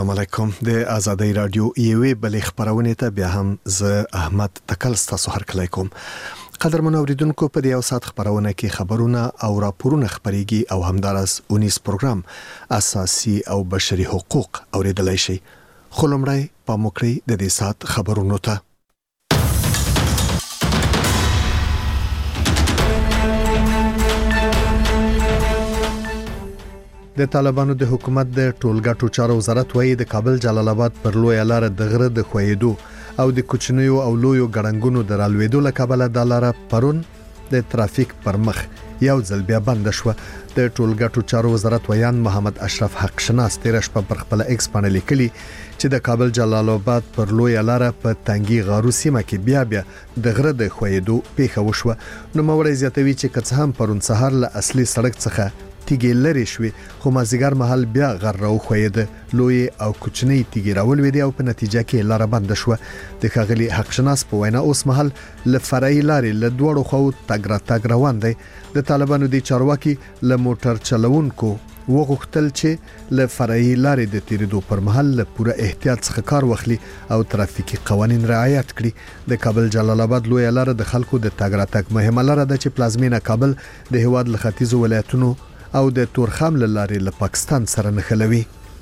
السلام علیکم د آزادۍ رادیو یوې بلې خبرونه ته بیا هم ز احمد تکل ستاسو هرکلی کوم. قدرمن اوریدونکو په دې یو ساعت خبرونه کې خبرونه او راپورونه خبريږي او همدارس 19 پروګرام اساسي او بشري حقوق اوریدلای شي. خلمړی په موکري د دې ساعت خبرونو ته د طالبانو د حکومت د ټولګټو چارو وزارت وایي د کابل جلال آباد پر لوی لار د غره د خویدو او د کوچنیو او لویو ګړنګونو د رالوېدو لکابل د لار پرون د ترافیک پر مخ یو ځل بیا بند شو. د ټولګټو چارو وزارت ویان محمد اشرف حق شناس تیر شپه پر خپل ایکس باندې لیکلي چې د کابل جلال آباد پر لوی لار په تنګي غارو سیمه کې بیا د غره د خویدو پیښه وشوه. نو موري زیاتوي چې کڅ هم پرون سهار له اصلي سړک څخه تیګې لري شوې خو مازیګر محل بیا غر راو خوید لوی او کوچنی تیګې راول وې او په نتیجه کې لار بند شو. د خغلی حق شناس په وینا اوس محل ل فرعي لارې له دوړو خو تګ روان دی. د طالبانو د چارواکي له موټر چلوونکو وغوښتل چې له فرعي لارې د تیریدو پر مهال له پوره احتیاط څخه کار واخلي او ترافیکي قوانین رعایت کړي. د کابل جلال آباد لوی لار د خلکو د تګ مهمه لار ده چې پلازمینه کابل د هواد له ختیځو ولایتونو او د تورخم لارې له پاکستان سره نښلوي.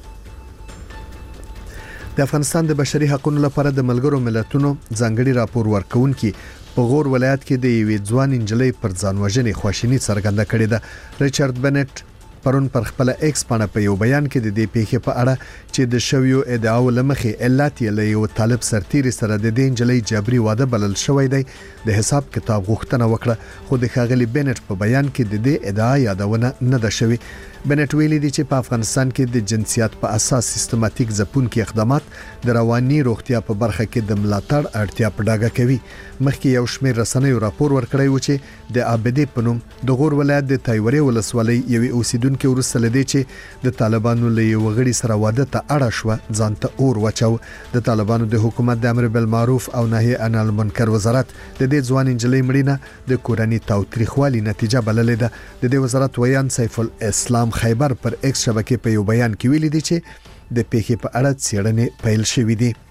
د افغانستان د بشري حقوقو لپاره د ملګرو ملتونو ځانګړي راپور ورکونکي په غور ولایت کې د یوې ځوان انجلۍ پر ځان وژنې خواشینی څرګنده کړې ده. ریچارډ بنټ پرون پر خپل ایکس باندې په یو بیان کې د دې پیښې په اړه چې د شویو ادعاو لمخې علت یې له یو طالب سرتیری سره د دې انجلۍ جبري واده بلل شوی دی د حساب کتاب غوښتنه وکړه. خو د خاغلی بنټ په بیان کې د دې ادعا یادونه نه ده شوی. بنټ ویلي دی چې په افغانستان کې د جنسیت په اساس سیستماتیک ځپونکي اقدامات د رواني روغتیا په برخه کې د ملاتړ اړتیا په ډاګه کوي. مخکې یو شمېر رسنیو راپور ورکړی و چې د عابدې په نوم د غور ولایت د تایوري ولسوالۍ یوې اوسیدونکو ورسره لدی چې د طالبانو له یو غړي سره واده ته اړه شو ځانته اور وچاو. د طالبانو د حکومت د امر بالمعروف او نهي عن المنکر وزارت د دې ځوان انجلۍ مړینه د کورنۍ تاوتریخوالي نتیجه بللې ده. د دې وزارت ویان سیف الاسلام خیبر پر ایکس شبکې په یو بیان کې ویلي دی چې د پیښې په اړه څېړنې پیل شوې دي.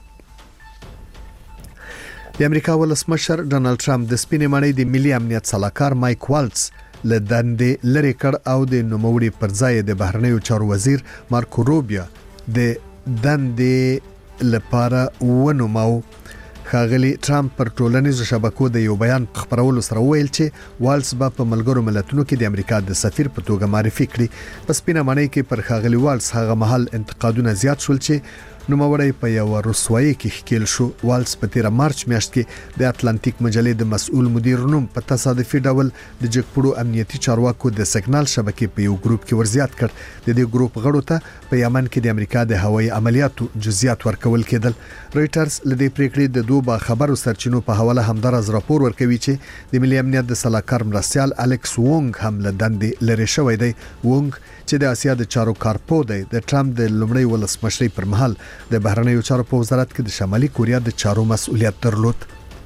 د امریکا ولسمشر ډونالد ټرمپ د سپینې ماڼۍ د ملي امنیت صلاحکار مایک والز له دندې لری کړ او د نوموړي پر ځای د بهرنیو چارو وزیر مارکو روبیو د دندې لپاره ونوماو. خاغلی ټرمپ پر ټولنیزو شبکو د یو بیان خبرولو سره ویل چې والز په ملګرو ملتونو کې د امریکا د سفیر په توګه معرفي کړي. په سپینه ماڼۍ کې پر خاغلی والز هغه محل انتقادونه زیات شول چې نوموړی په یو رسوایی کې ښکیل شو. والز په 13 مارچ میاشت کې د اتلانتیک مجلې د مسؤل مدیر نوم په تصادفي ډول د جګپړو امنیتي چارواکو د سګنال شبکې په یو ګروپ کې ورزیات کړ. د دې ګروپ غړو ته په یمن کې د امریکا د هوایي عملیاتو جزئیات ورکول کېدل. رويټرز لدې پریکړې د دوه خبرو سرچینو په حواله همدارز راپور ورکوي چې د ملي امنیت د صلاحکار مرستيال الکس وونګ هم له دندې لری شوی دی. وونګ چې د اسیا د چارو کارپو دی د ټرمپ د لومړي ولسمشرۍ پر مهال د بهرنیو چارو په وزارت کې د شمالي کوریا د چارو مسؤلیت درلود.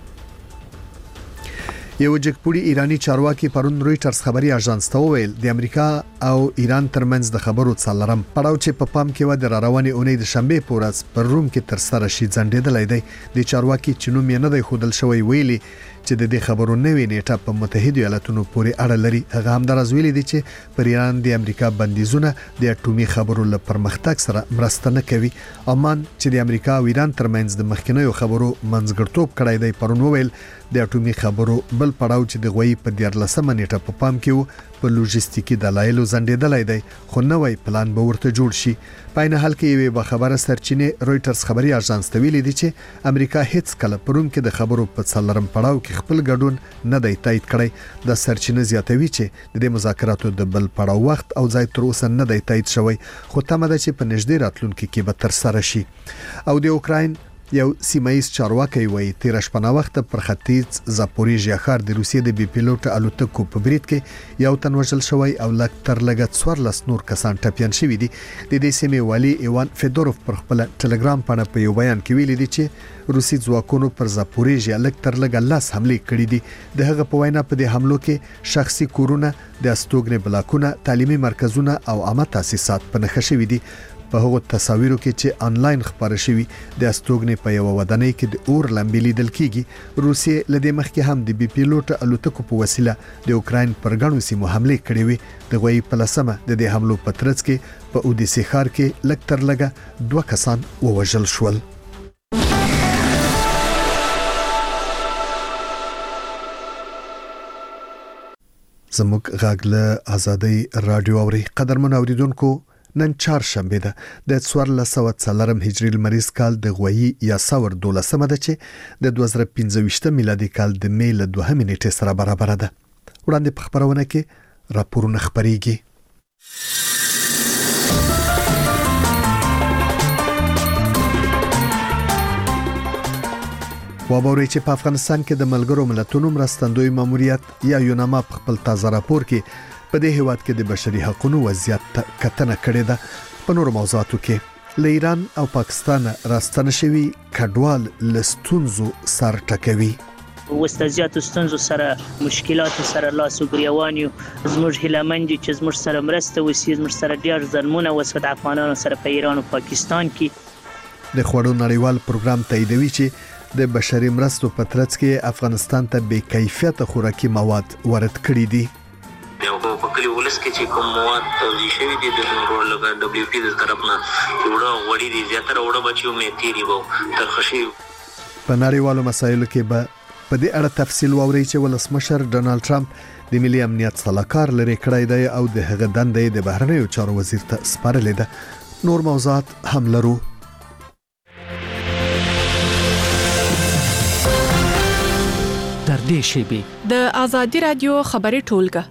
یو جګپوړي ایرانی چارواکي پرون رويټرز خبري اژانس ته وویل د امریکا او ایران ترمنځ د خبرو څلورم پړاو چې په پام کې و د رواني اونۍ د شنبه په ورځ پر روم کې تر سره شي ځنډېدلای دی. د چارواکي چې نوم یې نه دی خودل شوی ویلي چې د دې خبرو نوې نیټه په متحده ایالاتونو پورې اړه لري. هغه هم درز ویلي دی چې پر ایران د امریکا بندیزونه د اټومي خبرو له پرمختګ سره مرسته نه کوي. امان چې د امریکا او ایران ترمنځ د مخکینیو خبرو منځګړتوب کړی دی پرون وویل د اټومي خبرو بل پړاو چې د غوي په 14 نیټه په پام کې په لوجستیکي دلایلو ځنډېدلای دی خو نوې پلان به ورته جوړ شي. په نه حال کې یوه خبره سرچینه رويټرز خبري اژانس ته ویلي دی چې امریکا هیڅ کله پروم کې د خبرو په څلورم پړاو کې خپل ګډون نه دی تایید کړی. د سرچینه زیاتوي چې د مذاکراتو د بل پړاو وخت او ځای تر اوسه نه دی تایید شوی خو تمه ده چې په نږدې راتلونکي کې به تر سره شي. او د اوکراین یو سیمایي چارواکي وایي 13 شپه وخت پر ختیځ زاپوریژیا ښار د روسیې د بي پیلوټ الوتکو په برید کې یو تن وژل شوی او لږ 14 نور کسان ټپيان شوي دي. د دې سیمې والي ایوان فیدوروف پر خپل ټلګرام باندې په یو بیان کې ویلي دی چې روسي ځواکونو پر زاپوریژیا لږ 10 حمله کړې دي. د هغه په وینا په دې حملو کې شخصي کورونه، د استوګنې بلاکونه، تعلیمي مرکزونه او عامه تاسیسات په نښه شوي دي. په هغو تصاویرو کې چې انلاین خبره شوي د استوګنې په یو ودانۍ کې د اور لمبې لیدل کیږي. روسیې لدې مخکې هم د بي پیلوټ الوتکو په وسیله د اوکراین پر ګڼو سیمو حمله کړې وي. د غوي په لسمه د دې حملو په ترڅ کې په اودیسې ښار کې لږ تر لږه 2 کسان ووژل شول. زموږ غږ له آزادۍ رادیو اوري. قدرمن اوریدونکو، نن چهارشنبه ده د 1404 هجری لمریز کال د غوي یا سور 12مه ده چې د 2015 میلادي کال د می له 2 نیټې سره برابر ده. وړاندې په خبرونه کې راپورونه خبريږي. وابوري چې په افغانستان کې د ملګرو ملتونو مرستندوی ماموریت یا یوناما په خپل تازه راپور کې په دې هیواد کې د بشري حقوقو وضعیت کتنه کړې ده. په نورو موضوعاتو کې له ایران او پاکستان راستنه شوی کډوال لستونزو سر ټکوي. وستازیات ستونزو سره مشکلات سره لاس وګریوانیو زموږ هیلمند چې زموږ سره مرسته وسی زموږ سره ډیر ظلمونه وسود افغانانو سره په ایران او پاکستان کې. د خوړو نړیوال پروګرام تاییدوي چې د بشري مرستو په ترڅ کې افغانستان ته بې کیفیته خوراکي مواد ورد کړي دي. په کلی ولس کې چې کوم مواد توزیع شوی دي د نورو دبليو پی د طرف نه وړه وړي دي زیاتره وړه بچیو مې تیری وو ترخشي. په نړیوالو مسایلو کې به په دې اړه تفصیل واوري چې ولسمشر ډونالد ټرمپ د ملي امنیت صلاحکار لري کړی دی او د هغه دندې د بهرنیو چارو وزیر ته سپارلې ده. نور موضوعات هم لرو. در دې شیبه د آزادي رادیو خبري ټولګه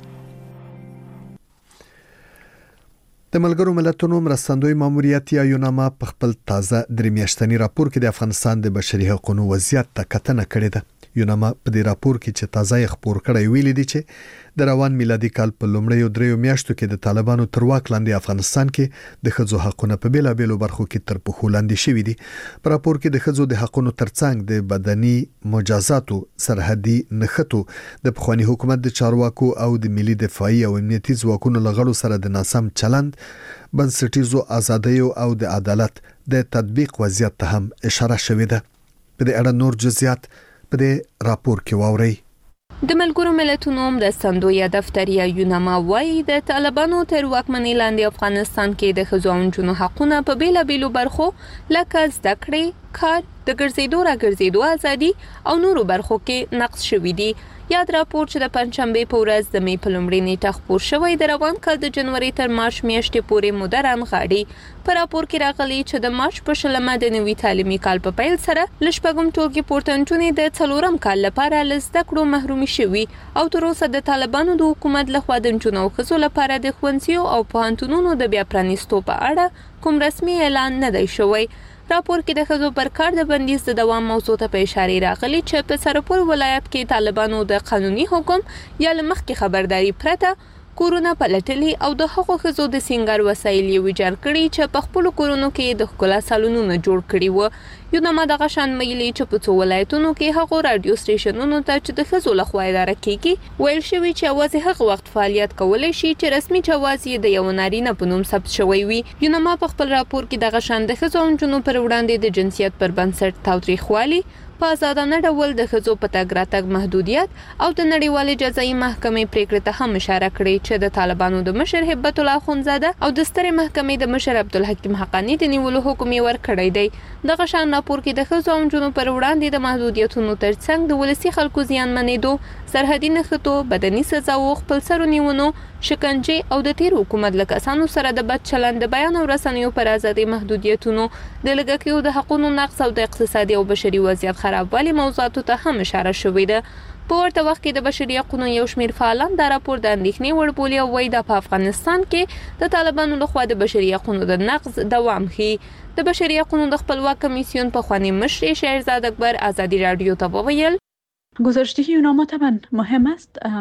د ملګرو ملتونو مرستندوی ماموریت یا یوناما په خپل تازه درې میاشتنی راپور کې د افغانستان د بشري حقوقو وضعیت ته کتنه کړې ده. یوناما په دې راپور کې چې تازه خبر کړی ویلي دی چې د روان میلادي کال په لومړیو 3 میاشتو کې د طالبانو تر واک لاندې افغانستان کې د ښځو حقوقو په بیلابېلو برخو کې تر پخو لاندې شوي دي. په راپور کې د ښځو د حقوقو ترڅنګ د بدني مجازاتو، سرحدي نښتو، د پخوانی حکومت د چارواکو او د ملي دفاعي او امنیتي ځواکونو لغړو سره د ناسم چلند، بنسټیزو ازادیو او د عدالت د تطبیق وضعیت ته هم اشاره شوې ده. په دې اړه نور جزئیات په دې راپور کې واورئ. د ملګرو ملتونو مرستندوی دفتر یا یوناما وايي د طالبانو تر واکمنۍ لاندې افغانستان کې د ښځو او نجونو حقوقونه په بیلابېلو برخو لکه زده کړې، کار، د ګرځېدو راګرځېدو ازادي او نورو برخو کې نقض شوي دي. یاد راپور چې د پنځشنبه په ورځ د می په لومړۍ نیټه خپور شوی د روان کال د جنوري تر مارچ میاشتې پورې موده رانغاړي. په راپور کې راغلي چې د مارچ په 20 د نوي تعلیمي کال په پیل سره لشپږم ټولګي پورته نجونې د 4م کال لپاره له زده کړو محرومي شوي او تر اوسه د طالبانو د حکومت لخوا د نجونو او ښځو لپاره د ښوونځیو او پوهنتونونو د بیا پرانیستو په اړه کوم رسمي اعلان نه دی شوی. راپور کې د ښځو پر کار د بندیز د دوام موضوع ته په اشاره راغلي چې په سرپور ولایت کې طالبانو د قانوني حکم یا لمخکې خبرداري پرته کورونه پلټلي او د هغو ښځو د سینګار وسایل یې ویجاړ کړي چې په خپلو کورونو کې د ښکلا سالونونه جوړ کړي وو. یوناما دغه شان ویلي چې په څو ولایتونو کې هغو رادیو سټیشنونو ته چې د ښځو لخوا اداره کیږي ویل شوي چې یوازې هغه وخت فعالیت کولی شي چې رسمي جواز یې د یو نارینه په نوم ثبت شوی وي. یوناما په خپل راپور کې دغه شان د ښځو او نجونو پر وړاندې د جنسیت پر بنسټ تاوتریخوالي، په آزادانه ډول د ښځو په تګ راتګ محدودیت او د نړیوالې جزایي محکمې پریکړې ته هم اشاره کړې چې د طالبانو د مشر هبت الله اخونزاده او د سترې محکمې د مشر عبدالحکیم حقانی د نیولو حکم یې ورکړی دی. دغه شان راپور کې د ښځو او نجونو پر وړاندې د محدودیتونو ترڅنګ د ولسي خلکو زیانمنېدو، سرحدي نښتو، بدني سزاو، خپلسرو نیونو، شکنجې او د تیر حکومت له کسانو سره د بد چلند، د بیان او رسنیو پر ازادي محدودیتونو، د لږکیو د حقوقو نقض او د اقتصادي او بشري وضعیت خرابوالي موضوعاتو ته هم اشاره شوې ده. په ورته وخت کې د بشري حقوقو یو شمېر فعالان دا راپور د اندېښنې وړ بولي او وایي دا په افغانستان کې د طالبانو لخوا د بشري حقوقو د نقض دوام ښيي. د بشري حقوقو د خپلواک کمیسیون پخوانی مشر شهرزاد اکبر آزادی رادیو ته وویل گزارش‌دهی یوناما طبعا مهم است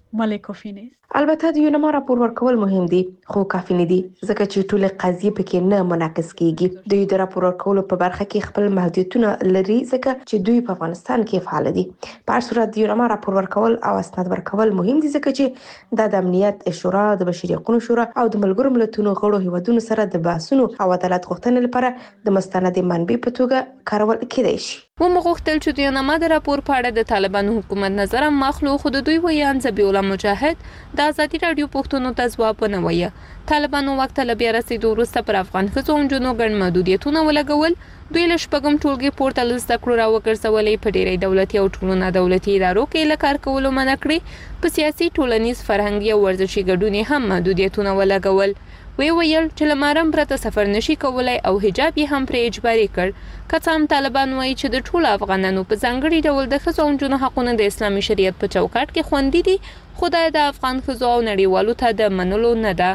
مالی کافی نیست. البته د یونما راپور ورکول مهم دي خو کافي نه دي ځکه چې ټول قضیې پکې نه منعکس کیږي. دوی د راپور ورکولو په برخه کې خپل محدودیتونه لري ځکه چې دوی په افغانستان کې فعال دي. په هر صورت د یونما راپور ورکول او اسناد ورکول مهم دي ځکه چې د امنیت شورا، د بشري حقوقو شورا او د ملګرو ملتونو غړو هیوادونو سره د بحثونو او عدالت غوښتنې لپاره د مستند منبع په توګه کارول کېدای شي. ومغوښتل چې د یونما د راپور په اړه د طالبانو حکومت نظر مخلو خود دوی ویان ذبیح الله مجاهد د ازادي رادیو پښتون ته ځواب نه وایي. طالبانو وخت له بیا رسیدو وروسته پر افغان ښځو او نجونو ګڼ محدودیتونه ولګول. دوی له شپږم ټولګي پورته له زده کړو راوګرځولې. په ډېری دولتي او ټولو نه دولتي ادارو کې له کار کولو منع کړې. په سیاسي، ټولنیز، فرهنګي او ورزشي ګډون هم محدودیتونه ولګول. ویل چې لمرم پرته سفر نشي کولای او حجاب یې هم پر اجباري کړ. کڅام طالبان وایي چې د ټولو افغانانو په ځانګړي ډول د ښځو او نجونو حقونه د اسلامي شریعت په چوکاټ کې خوندي دي، خو دا د افغان ښځو او نړیوالو ته د منلو نه ده.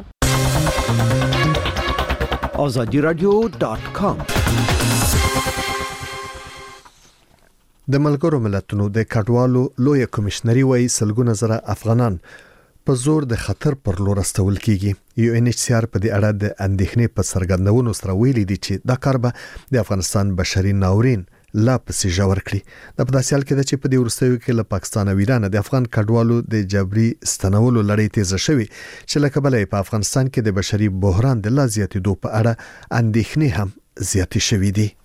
azadiradio.com د ملګرو ملتونو د کډوالو لوی کمشنري وایي سلګونه زره افغانان په زور د خطر پر لور استول کیږي. UNHCR په دې اړه د اندېښنې په څرګندونو سره ویلي دي چې دا کار به د افغانستان بشري ناورین لا پسې ژور کړي. د پداسیال کې د چې په دې ورستیو کې له پاکستان او ایران د افغان کډوالو د جبري ستنولو لړۍ تیزه شوې چې لکه بلې په افغانستان کې د بشري بحران د لا زیاتېدو په اړه اندېښنې هم زیاتې شوې دي.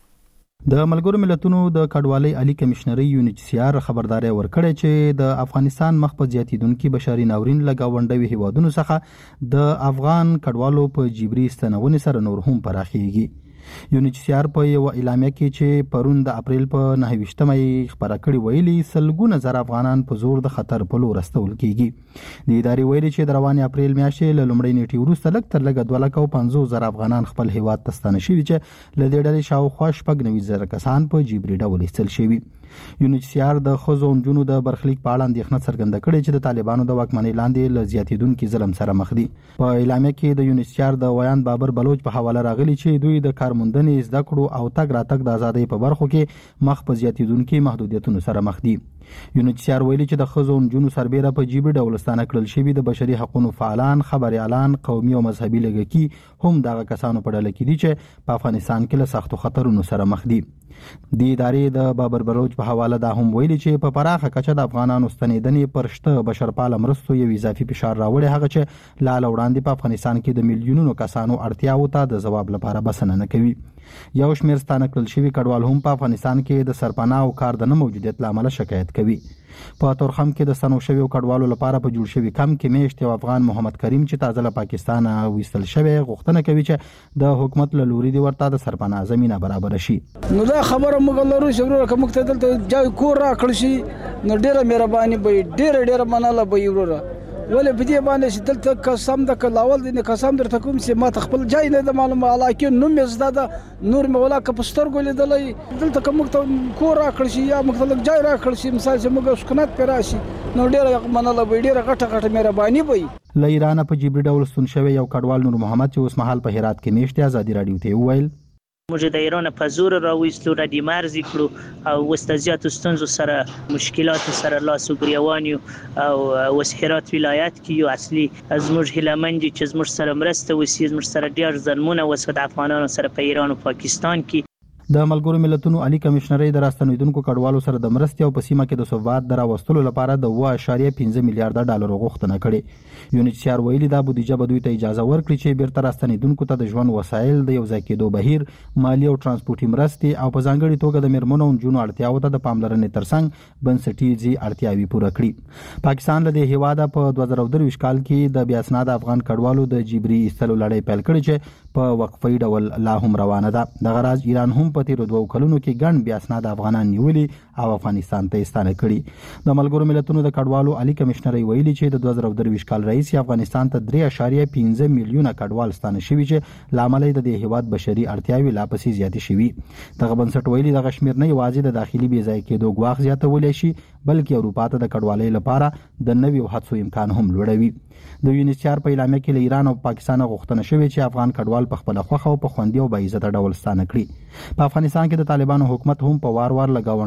د ملګرو ملتونو د کډوالۍ عالی کمشنري UNHCR خبرداري ورکړې چې د افغانستان مخ په زیاتیدونکو بشري ناورین لګاونډوي هیوادونو څخه د افغان کډوالو په جبري ستنونې سره نور هم پراخیږي. UNHCR په یو اعلامیه کې چې پرون د اپریل په 29مه خبره کړې ویلي سلګونه زره افغانان په زور د خطر په لور استول کیږي. د ادارې ویلي چې د رواني اپریل میاشتې له لومړۍ نیټې وروسته لږ تر لږه 250,000 افغانان خپل هیواد ته ستانه شوي چې له دې ډلې شاوخوا 90,000 کسان په جبري ډول ایستل شوي. UNHCR د ښځو او نجونو د برخلیک په اړه اندېښنه څرګنده کړې چې د طالبانو د واکمنۍ لاندې له زیاتیدونکو ظلم سره مخ دي. په اعلامیه کې د UNHCR د ویان بابر بلوچ په حواله راغلي چې دوی د کارموندنې، زده کړو او تګ راتګ د ازادۍ په برخو کې مخ په زیاتیدونکو محدودیتونو سره مخ دي. UNHCR ویلي چې د ښځو او نجونو سربېره په جبري ډول ستانه کړل شوي د بشري حقوقو فعالان، خبريالان، قومي او مذهبي لږکي هم دغه کسانو په ډله کې دي چې په افغانستان کې له سختو خطرونو سره مخ دي. د ادارې د بابر بلوچ په حواله دا هم ویلي چې په پراخه کچه د افغانانو ستنېدنې پر شته بشرپاله مرستو یو اضافي فشار راوړي، هغه چې لاله وړاندې په افغانستان کې د میلیونونو کسانو اړتیاو ته د ځواب لپاره بسنه نه کوي. یو شمېر ستانه کړل شوي کډوال هم په افغانستان کې د سرپناه او کار د نه موجودیت لامل شکایت کوي. په تورخم کې د ستنو شویو کډوالو لپاره په جوړ شوي کم کې میشت یو افغان محمد کریم چې تازه له پاکستان ویستل شوی غوښتنه کوي چې د حکومت له لوري دی ورته د سرپناه زمينه برابر شي. نو دا خبره موږ لرو چې ورته کوم ته دلته جای کور راکړ شي نو ډیره مهرباني به ډیره مناله به ورته ولې په دې باندې چې دلته قسم د کلاول دي قسم درته کوم چې ما خپل جای نه د معلومه علاقه نو مې زده نور مې ولا کپستر ګولې دلې دلته کوم کور راکړ شي یا مختلف جای راکړ شي مثال چې موږ سکونت پر راشي نو ډیره مناله به ډیره غټه مهرباني به. له ایران په جبري ډول ستون شوی یو کډوال نور محمد چې اوس مهال په هرات کې میشته ازادي رادیو ته ویل موږ د ایران په زور راوېستو را دي مرزي کړو او وستازيات ستونزو سره مشکلات سره لاس وګریوان او وسهرات ولایت کې یو اصلي زموږ هلمند چې زموږ سره مرسته وسیز زموږ سره ډیر ظلمونه وسد افغانانو سره په ایران او پاکستان کې. د ملګرو ملتونو عالی کمشنري د راستنیدونکو کډوالو سره د مرستې او په سیمه کې د ثبات دراوستلو لپاره د 2.5 میلیارډ ډالر غوښتنه کړې. UNHCR ویلي دا بودیجه به دوی ته اجازه ورکړي چې بیرته راستنیدونکو ته د ژوند وسایل، د یو ځای کېدو بهیر، مالی او ترانسپورتي مرستې او په ځانګړي توګه د میرمنو او نجونو اړتیاو ته د پاملرنې ترڅنګ بنسټیزي اړتیاوې پوره کړي. پاکستان له دې هیواده په 2023 کال کې د بیا اسناد افغان کډوالو د جبري ایستلو لړۍ پیل کړې چې په وقفي ډول لا هم روانه ده. دغه راز ایران هم په تیرو 2 کلونو کې ګڼ بیا اسناد افغانان نیولي او افغانستان ته ستانه کړي. د ملګرو ملتونو د کډوالو عالی کمشنري ویلي چې د 2023 کال رئیس افغانستان ته 3.5 میلیونه کډوال ستانه شوي چې لامل د دې هیواد بشري اړتیاوې لا پسې زیاتې شوي. دغه بنسټ ویلي د غشمیر نه یوازې د داخلي بې ځای کېدو ګواښ زیاتولی شي بلکې اروپا ته د کډوالۍ لپاره د نویو هڅو امکان هم لوړوي. د UNHCR په اعلامیه کې له ایران او پاکستان غوښتنه شوې چې افغان کډوال په خپل خوښه او په خوندي او باعزته ډول ستانه کړي. په افغانستان کې د طالبانو حکومت هم په وار له گاونډیو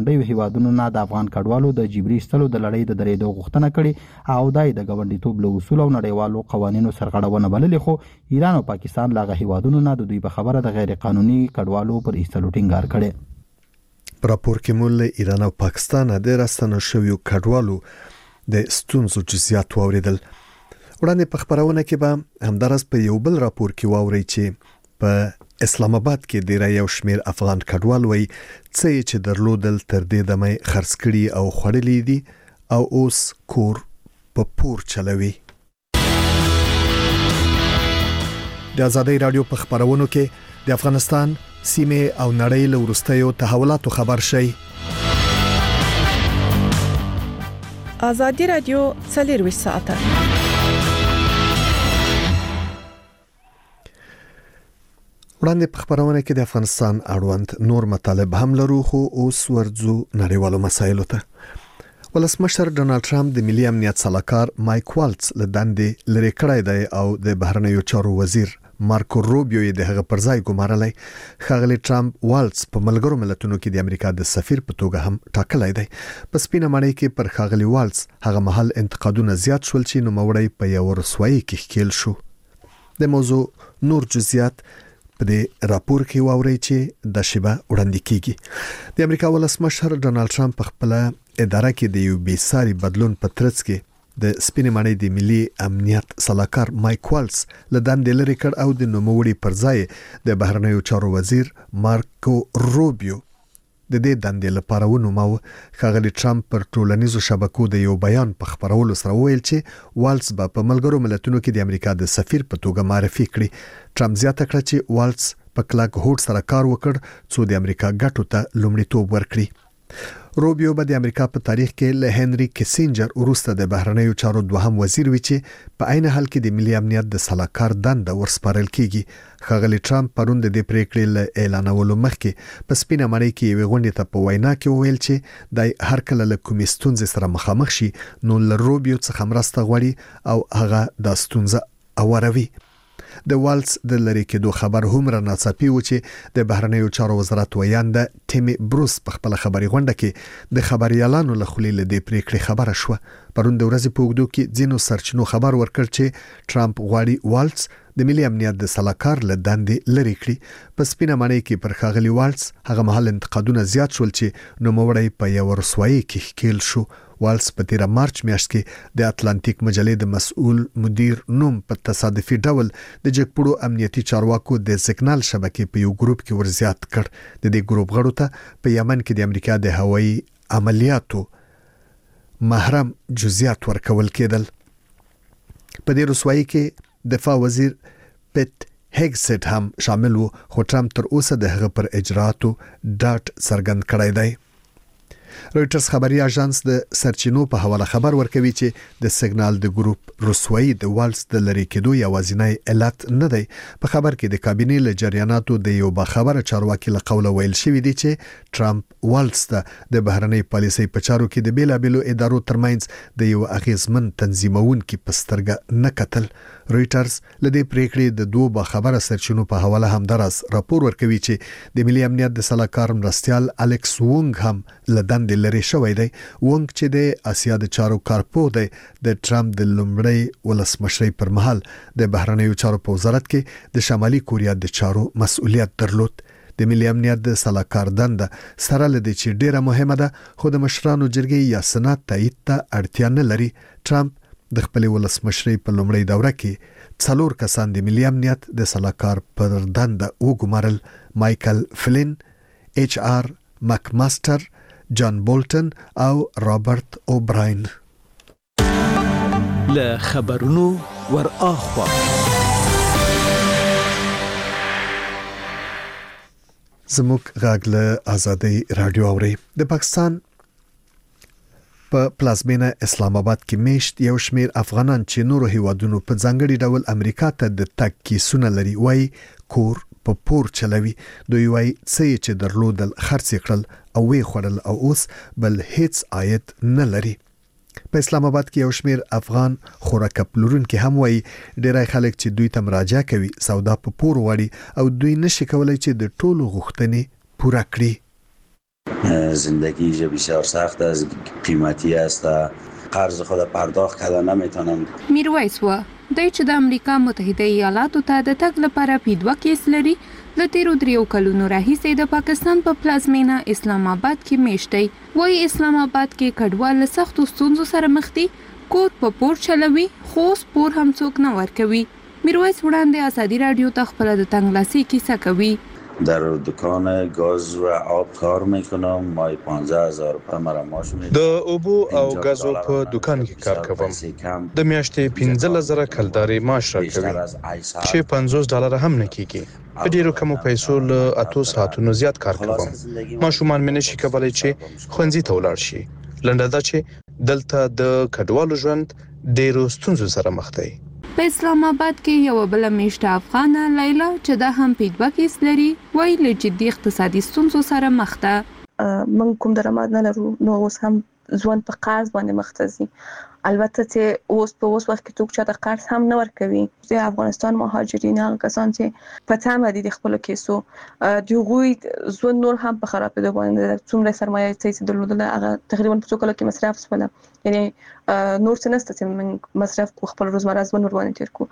هیوادونو نه د افغان کډوالو د جبري ایستلو د لړۍ د درېدو غوښتنه کړې او دای د ګاونډیتوب له اصول او نړیوالو قوانینو سرغړونه بللې، خو ایران او پاکستان لاغه هیوادونو نه د دوی په خبره د غیر قانوني کډوالو پر ایستلو ټینګار کړي. راپور کې مول ایران او پاکستان د راستنو شویو کډوالو د ستونزو جزئیات واوریدل. وړاندې په خبرونه کې به همدارس په یو بل راپور کې واوري چې په اسلام آباد کې ډیر یو شمیر افغان کډوال وای چې درلودل تر دې دمه خرڅ کړي او خړلې دي او اوس کور په پور چلوي. د آزادۍ رادیو په خبرونو کې د افغانستان سیمه او نړۍ له ورستیو تحولاتو خبر شي. آزادۍ رادیو 24 ساعته وړاندې په خبرونه کې د افغانستان اړوند نور مطالب هم لرو، خو اوس ورځو نړیوالو مسایلو ته. ولسمشر ډونالد ټرمپ د ملي امنیت سلاکار مایک والټس له دندې لري کړی دی او د بهرنیو چارو وزیر مارکو روبیو یې دغه پر ځای ګمارلی. ښاغلی ټرمپ والټس په ملګرو ملتونو کې د امریکا د سفیر په توګه هم ټاکلی دی. په سپینه ماڼۍ کې پر ښاغلی والټس هغه مهال انتقادونه زیات شول چې نوموړی په یو رسوایي کې ښکیل شو. د موضوع نور جزئیات په دې راپور کې واوري چې د شیبه وړاندې کیږي. د امریکا ولسمشر ډونالد ټرمپ په خپل اداره کې د یو بیساري بدلون په ترڅ کې د سپینې ماڼۍ د ملي امنیت سلاکار مایک والټس له دندې لري کړ او د نوموړي پر ځای د بهرنیو چارو وزیر مارکو روبیو د دې دندې لپاره ونوماوه. ښاغلی ټرمپ پر ټولنیزو شبکو د یو بیان په خبرولو سره ویل چې والټس به په ملګرو ملتونو کې د امریکا د سفیر په توګه معرفي کړي. ټرمپ زیاته کړه چې والټس په کلک هوډ سره کار وکړ څو د امریکا ګټو ته لومړیتوب ورکړي. روبیو به د امریکا په تاریخ کې له هنري کیسینجر وروسته د بهرنیو چارو دوهم وزیر وي چې په عین حال کې د ملي امنیت د سلاکار دنده ورسپارل کیږي. ښاغلی ټرمپ پرون د دې پریکړې له اعلانولو مخکې په سپینه ماڼۍ کې یوې غونډې ته په وینا کې وویل چې د هر کله له کومې ستونزې سره مخامخ شي نو له روبیو څخه مرسته غواړي او هغه د ستونزه اوروي. د والټس د لری کېدو خبر هم را ناڅاپي و چې د بهرنیو چارو وزارت ویانده ټیمی بروس په خپل خبري غونډه کې د خبريالانو له خولې له دې پریکړې خبره شوه. پرون د ورځې په اوږدو کې ځینو سرچینو خبر ورکړ چې ټرمپ غواړي والټس د ملي امنیت د سلاکار له دندې لري کړي. په سپینه ماڼۍ کې پر ښاغلی والټس هغه مهال انتقادونه زیات شول چې نوموړی په یو رسوایي کې ښکیل شو. والټس په 13 مارچ میاشت کې د اتلانتیک مجلې د مسؤل مدیر نوم په تصادفي ډول د جګپړو امنیتي چارواکو د سیګنال شبکې په یو ګروپ کې ورزیات کړ. د دې ګروپ غړو ته په یمن کې د امریکا د هوایي عملیاتو محرم جزئیات ورکول کېدل. په دې رسوایي کې دفاع وزیر پټ هیګسټ هم شامل وو، خو ټرمپ تر اوسه د هغه پر اجراتو ډاټ څرګند کړی دی. رويټرز خبري اژانس د سرچینو په حواله خبر ورکوي چې د سیګنال د ګروپ رسوایی د والټس د لری کېدو یوازینی علت نه دی. په خبر کې د کابینې له جریاناتو د یو باخبره چارواکي له قوله ویل شوی دی چې ټرمپ والټس ته د بهرنۍ پالیسۍ په چارو کې د بیلابېلو ادارو ترمنځ د یو اغیزمن تنظیمونکي په سترګه نه کتل. رويټرز لدې پریکړې د دوه باخبره سرچینو په حواله هم درس راپور ورکوي چې د ملي امنیت د سلاکار مرستيال الکس وونګ هم لدند لري شوی دی. وونګ چې د اسیا د چارو کارپو دی د ټرمپ د لومړی ولسمشرۍ پر مهال د بهرنیو چارو په وزارت کې د شمالي کوریا د چارو مسؤلیت درلود. د ملي امنیت د سلاکار دنده سره لدې چې ډیره مهمه ده، خو د مشرانو جرګې یا سنات تایید ته اړتیا نه لري. ټرمپ د خپل ولسمشرۍ په لومړۍ دوره کې 4 کسان د ملي امنیت د سلاکار پر دنده وګمارل: مایکل فلین، ایچ آر مکماستر، جان بولټن او رابرټ اوبراین. له خبرونو ور اخوا زموږ غږ له آزادۍ رادیو اوري. د پاکستان په پلازمینه اسلام آباد کې میشت یو شمیر افغانان چې نورو هیوادونو په ځانګړي ډول امریکا ته د تګ کیسونه لري وای کور په پور چلوي. دوی وای چې درلودل خرڅ کړل او وی خړل او اوس بل هیڅ عاید نه لري. په اسلام آباد کې یو شمیر افغان خوراک پلورونکي هم وای ډیری خلک چې دوی ته مراجعه کوي سودا په پور وړي او دوی نشي کولای چې د ټولو غوښتنې پوره کړي. زندگی بسیار سخت است، قیمتی است، قرض خود پرداخت کردن نمیتونم. میرویس و د چې د امریکا متحده ایالاتو ته د تګ لپاره پیډوا کیس لري له تیرو 3 کلونو راهیسې د پاکستان په پلازمینه اسلام آباد کې میشتي وایي اسلام آباد کې کډوال سختو ستونزو سره مخ دي، کور په پور چلوي خو سپور هم څوک نه ورکوي. میرویس وړاندې ازادي رادیو ته خپل د تنگلاسي کیسه کوي. در دکان گاز و آب کار میکنم، مای 15000 روپیه مرا معاش میده. د اوبو او غازو په دکان کې کار کوم. د میاشتې 15000 کلداري معاش راکوي چې $50 هم نه کیږي. په ډیرو کمو پیسو له 8 ساعتونو زیات کار کوم. ماشومان مې نشي کولای چې ښوونځي ته ولاړ شي. لنډه دا چې دلته د کډوالو ژوند ډیرو ستونزو سره مخ دی. په اسلام آباد کې یو بل میشته افغانه لیلا چې دا هم پیډوا کیس لري وایي له جدي اقتصادي ستونزو سره مخ ده. من کوم درآمد نه لرو نو اوس هم ځوان په قرض باندې مخ ته. البته چې اوس په اوس وخت کې څوک چې د قرض هم نه ورکوي. د افغانستان مهاجرین هغه کسان چې په تمه دي د خپل کیسو دوی ځوان نور هم په خرابېدو باندې څومره سرمایه چې درلودل هغه تقریبا په څو کلو کې مصرف شول. یعنی نور څه نشته چې من مصرف کو خپل روزمره ژوند ور باندې تیر کو.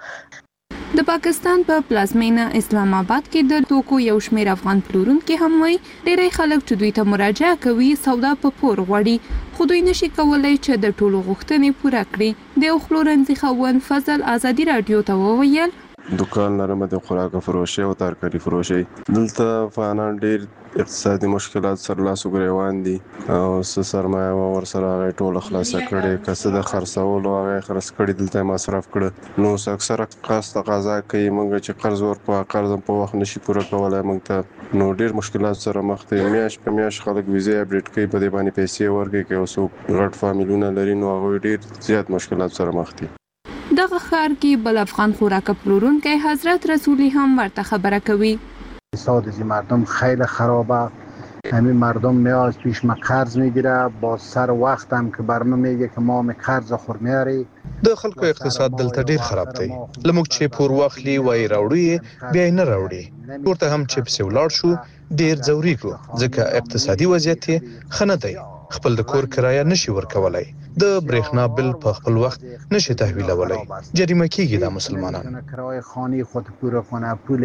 د پاکستان په پلازمینه اسلام آباد کې د توکو یو شمېر افغان پلورونکي هم وایي ډېری خلک چې دوی ته مراجعه کوي سودا په پور غواړي خو دوی نشي کولای چې د ټولو غوښتنې پوره کړي. د خلورنځي خاوند فضل ازادي رادیو ته وویل دکان لرم د خوراک فروشي او ترکاري فروشي. دلته افغانان ډېر اقتصادي مشکلات سره لاس وګریوان دي او سرمایه ور سره غي ټول خلاص کړي کسه د خرڅولو هغه خرڅ کړي دلته مصرف کړي نو اکثره قاص تقاضا کوي مونږ چې قرض ور په قرض په وخت نشي پوره کولای مونږ ته نو ډېر مشکلات سره مخ دي. میاش په میاش خلک ویزه اپډیټ کوي په دې باندې پیسې ورکړي کې اوسو غټ فامیلونه لري نو هغه ډېر زیات مشکلات سره مخ دي. دغه خار کې بل افغان خوراک پلورونکی حضرت رسولی هم ورته خبره کوي. اقتصاد مردم خیلی خرابه. همین مردم میاد پیش ما قرض میگیره با سر وقت هم که برنامه میگه که ما قرض خور میاری. د خلکو اقتصاد دلته ډیر خراب دی. لموږ چې پور واخلي وای راوړي بیا نه راوړي. ورته هم چې په ولاړ شو ډیر ځوريګو ځکه اقتصادي وضعیت خنه دی. خپل د کور کرایه نشي ورکولای. د برېښنا بل په خپل وخت نشي تحویلولای. جریمه کیږي د مسلمانانو. کرایه خانه خود پوره کنه پول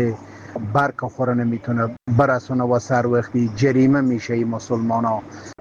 برق خوره نمیتونه برسونه و سر وقتی جریمه میشه مسلمانا.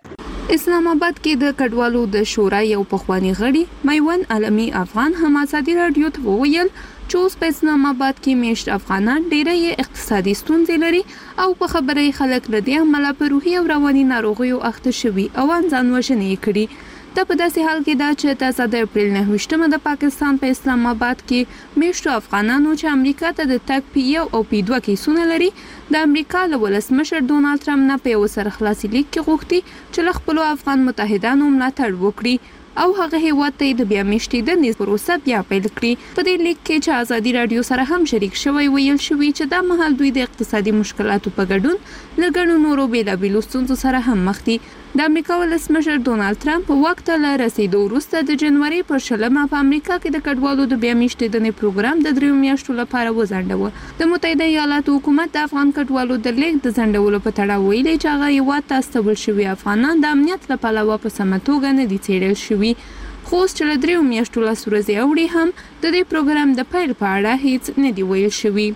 اسلام آباد کې د کډوالو د شورا یو پخوانی غړي میون علمی افغان هم ازادي رادیو ته وویل چې اوس په اسلام آباد کې میشت افغانان ډېرې اقتصادي ستونزې لري او په خبره خلک لدی عمله په روحي او رواني ناروغیو اخته شوي او ځان وژنې کړي. دا په داسې حال کې دا چې تازه د اپریل 9 د پاکستان په اسلام آباد کې میشتو افغانانو چې امریکا ته د تګ پیو او پیډوا کیسونه لري د امریکا له ولسمشر ډونالد ټرمپ نه په سر خلاصي لیک کې غوښتي چې له خپل افغان متحدانو ملاتړ وکړي او هغه هیواد ته د بیا میشتې د نس پروسه بیا پیل کړي. په دې لیک کې چې ازادي رادیو سره هم شریک شوی ویل شوی چې دا مهال دوی د اقتصادي مشکلاتو په ګډون لګڼو نورو بیلابیلو ستونزو سره هم مخ دي. د امریکا ولسمشر ډونالد ټرمپ وخت له رسیدو وروسته د جنوري پر 20 په امریکا کې د کډوالو د بیا میشتې د پروګرام د 3 میاشتو لپاره وځنډاوه. د متحده ایالاتو حکومت د افغان کډوالو د لیک د ځنډولو په تړاو ویلي چې هغه هیواد ته استول شوی افغانان د امنیت لپاره په سمه توګه نه دي څېړل شوي. خو چې له 3 میاشتو لس ورځې اوړي هم د دې پروګرام د پیل په اړه هیڅ نه دی ویل شوی.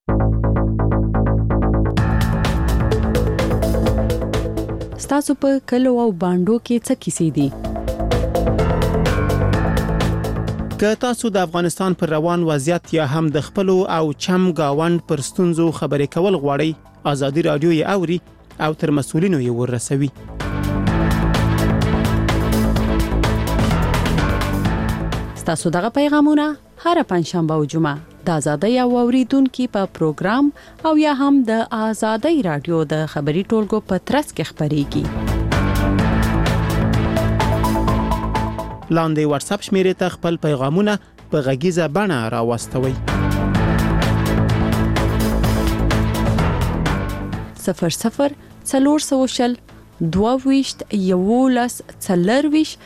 ستاسو په کلو او باندو کې څه کیسې دي؟ که تاسو د افغانستان پر روان وضعیت یا هم د خپل او چم گاوند پر ستونزو خبرې کول غواړئ ازادي رادیو یې اوري او تر مسؤلینو یې ورسوي. تاسو دغه پیغامونه هر پنځشنبه او جمعه د آزادۍ او اوریدونکو په پروګرام او یا هم د آزادۍ رادیو د خبري ټولګو په ترڅ کې خبريږي. لاندې واتس اپ شمیرې ته خپل پیغامونه په غږیزه بڼه راوستوئ. 00 400 22 11 40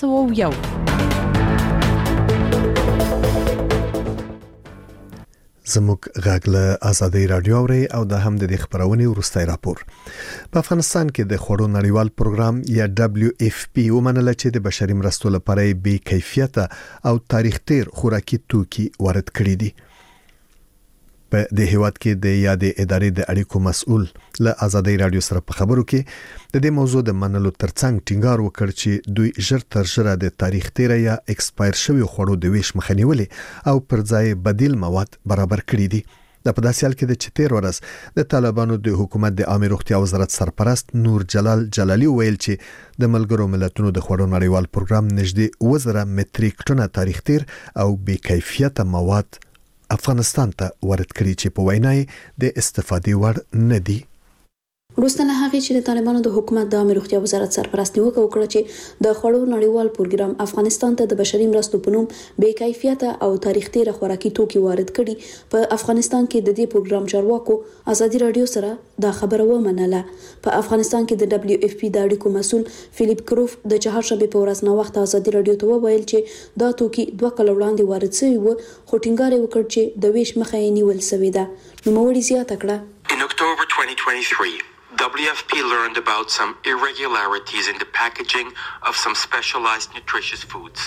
501 زموږ غاګله آزادۍ رادیو اوري او د هم د خبرونې ورستای راپور په افغانستان کې د خوړو نړیوال پروګرام یا WFP ومنل چې د بشري مرستو لپاره بې کیفیته او تاریخ تیر خوراکي توکي وارد کړي دي په د هیواد کې د یادې ادارې د اړیکو مسؤل له آزادۍ رادیو سره په خبرو کې د دې موضوع د منلو ترڅنګ ټینګار وکړ چې دوی ژر تر ژره د تاریخ تیر یا ایکسپایر شوی خوړو د ویش مخنیولې او پر ځای بدیل مواد برابر کړي دي د په داسې حال کې د چتیر ورځ د طالبانو د حکومت د عامه روغتیا وزارت سرپرست نور جلال جلالی ویل چې د ملګرو ملتونو د خوړو نړیوال پروګرام نږدې 1000 متریک ټنه تاریخ تیر او بې کیفیته مواد افغانستان ته وارد کړي چې په وینای د استفادې وړ نه دي وروسته له هغې چې د طالبانو د حکومت د عامه روغتیا وزارت سرپرست نیوکه وکړه چې د خوړو نړیوال پروګرام افغانستان ته د بشري مرستو په نوم بې کیفیته او تاریخ تیر خوراکي توکي وارد کړي په افغانستان کې د دې پروګرام چارواکو آزادي رادیو سره دا خبره ومنله په افغانستان کې د WFP د اړیکو مسؤل فلیپ کروف د چهارشنبه په ورځ نو وخت آزادي رادیو ته وویل چې دا توکي 2 کال وړاندې وارد شوي و خو ټینګار وکړ چې د ویش مخه یې نیول شوې ده نو موري زیاته کړه In October 2023 WFP learned about some irregularities in the packaging of some specialized nutritious foods.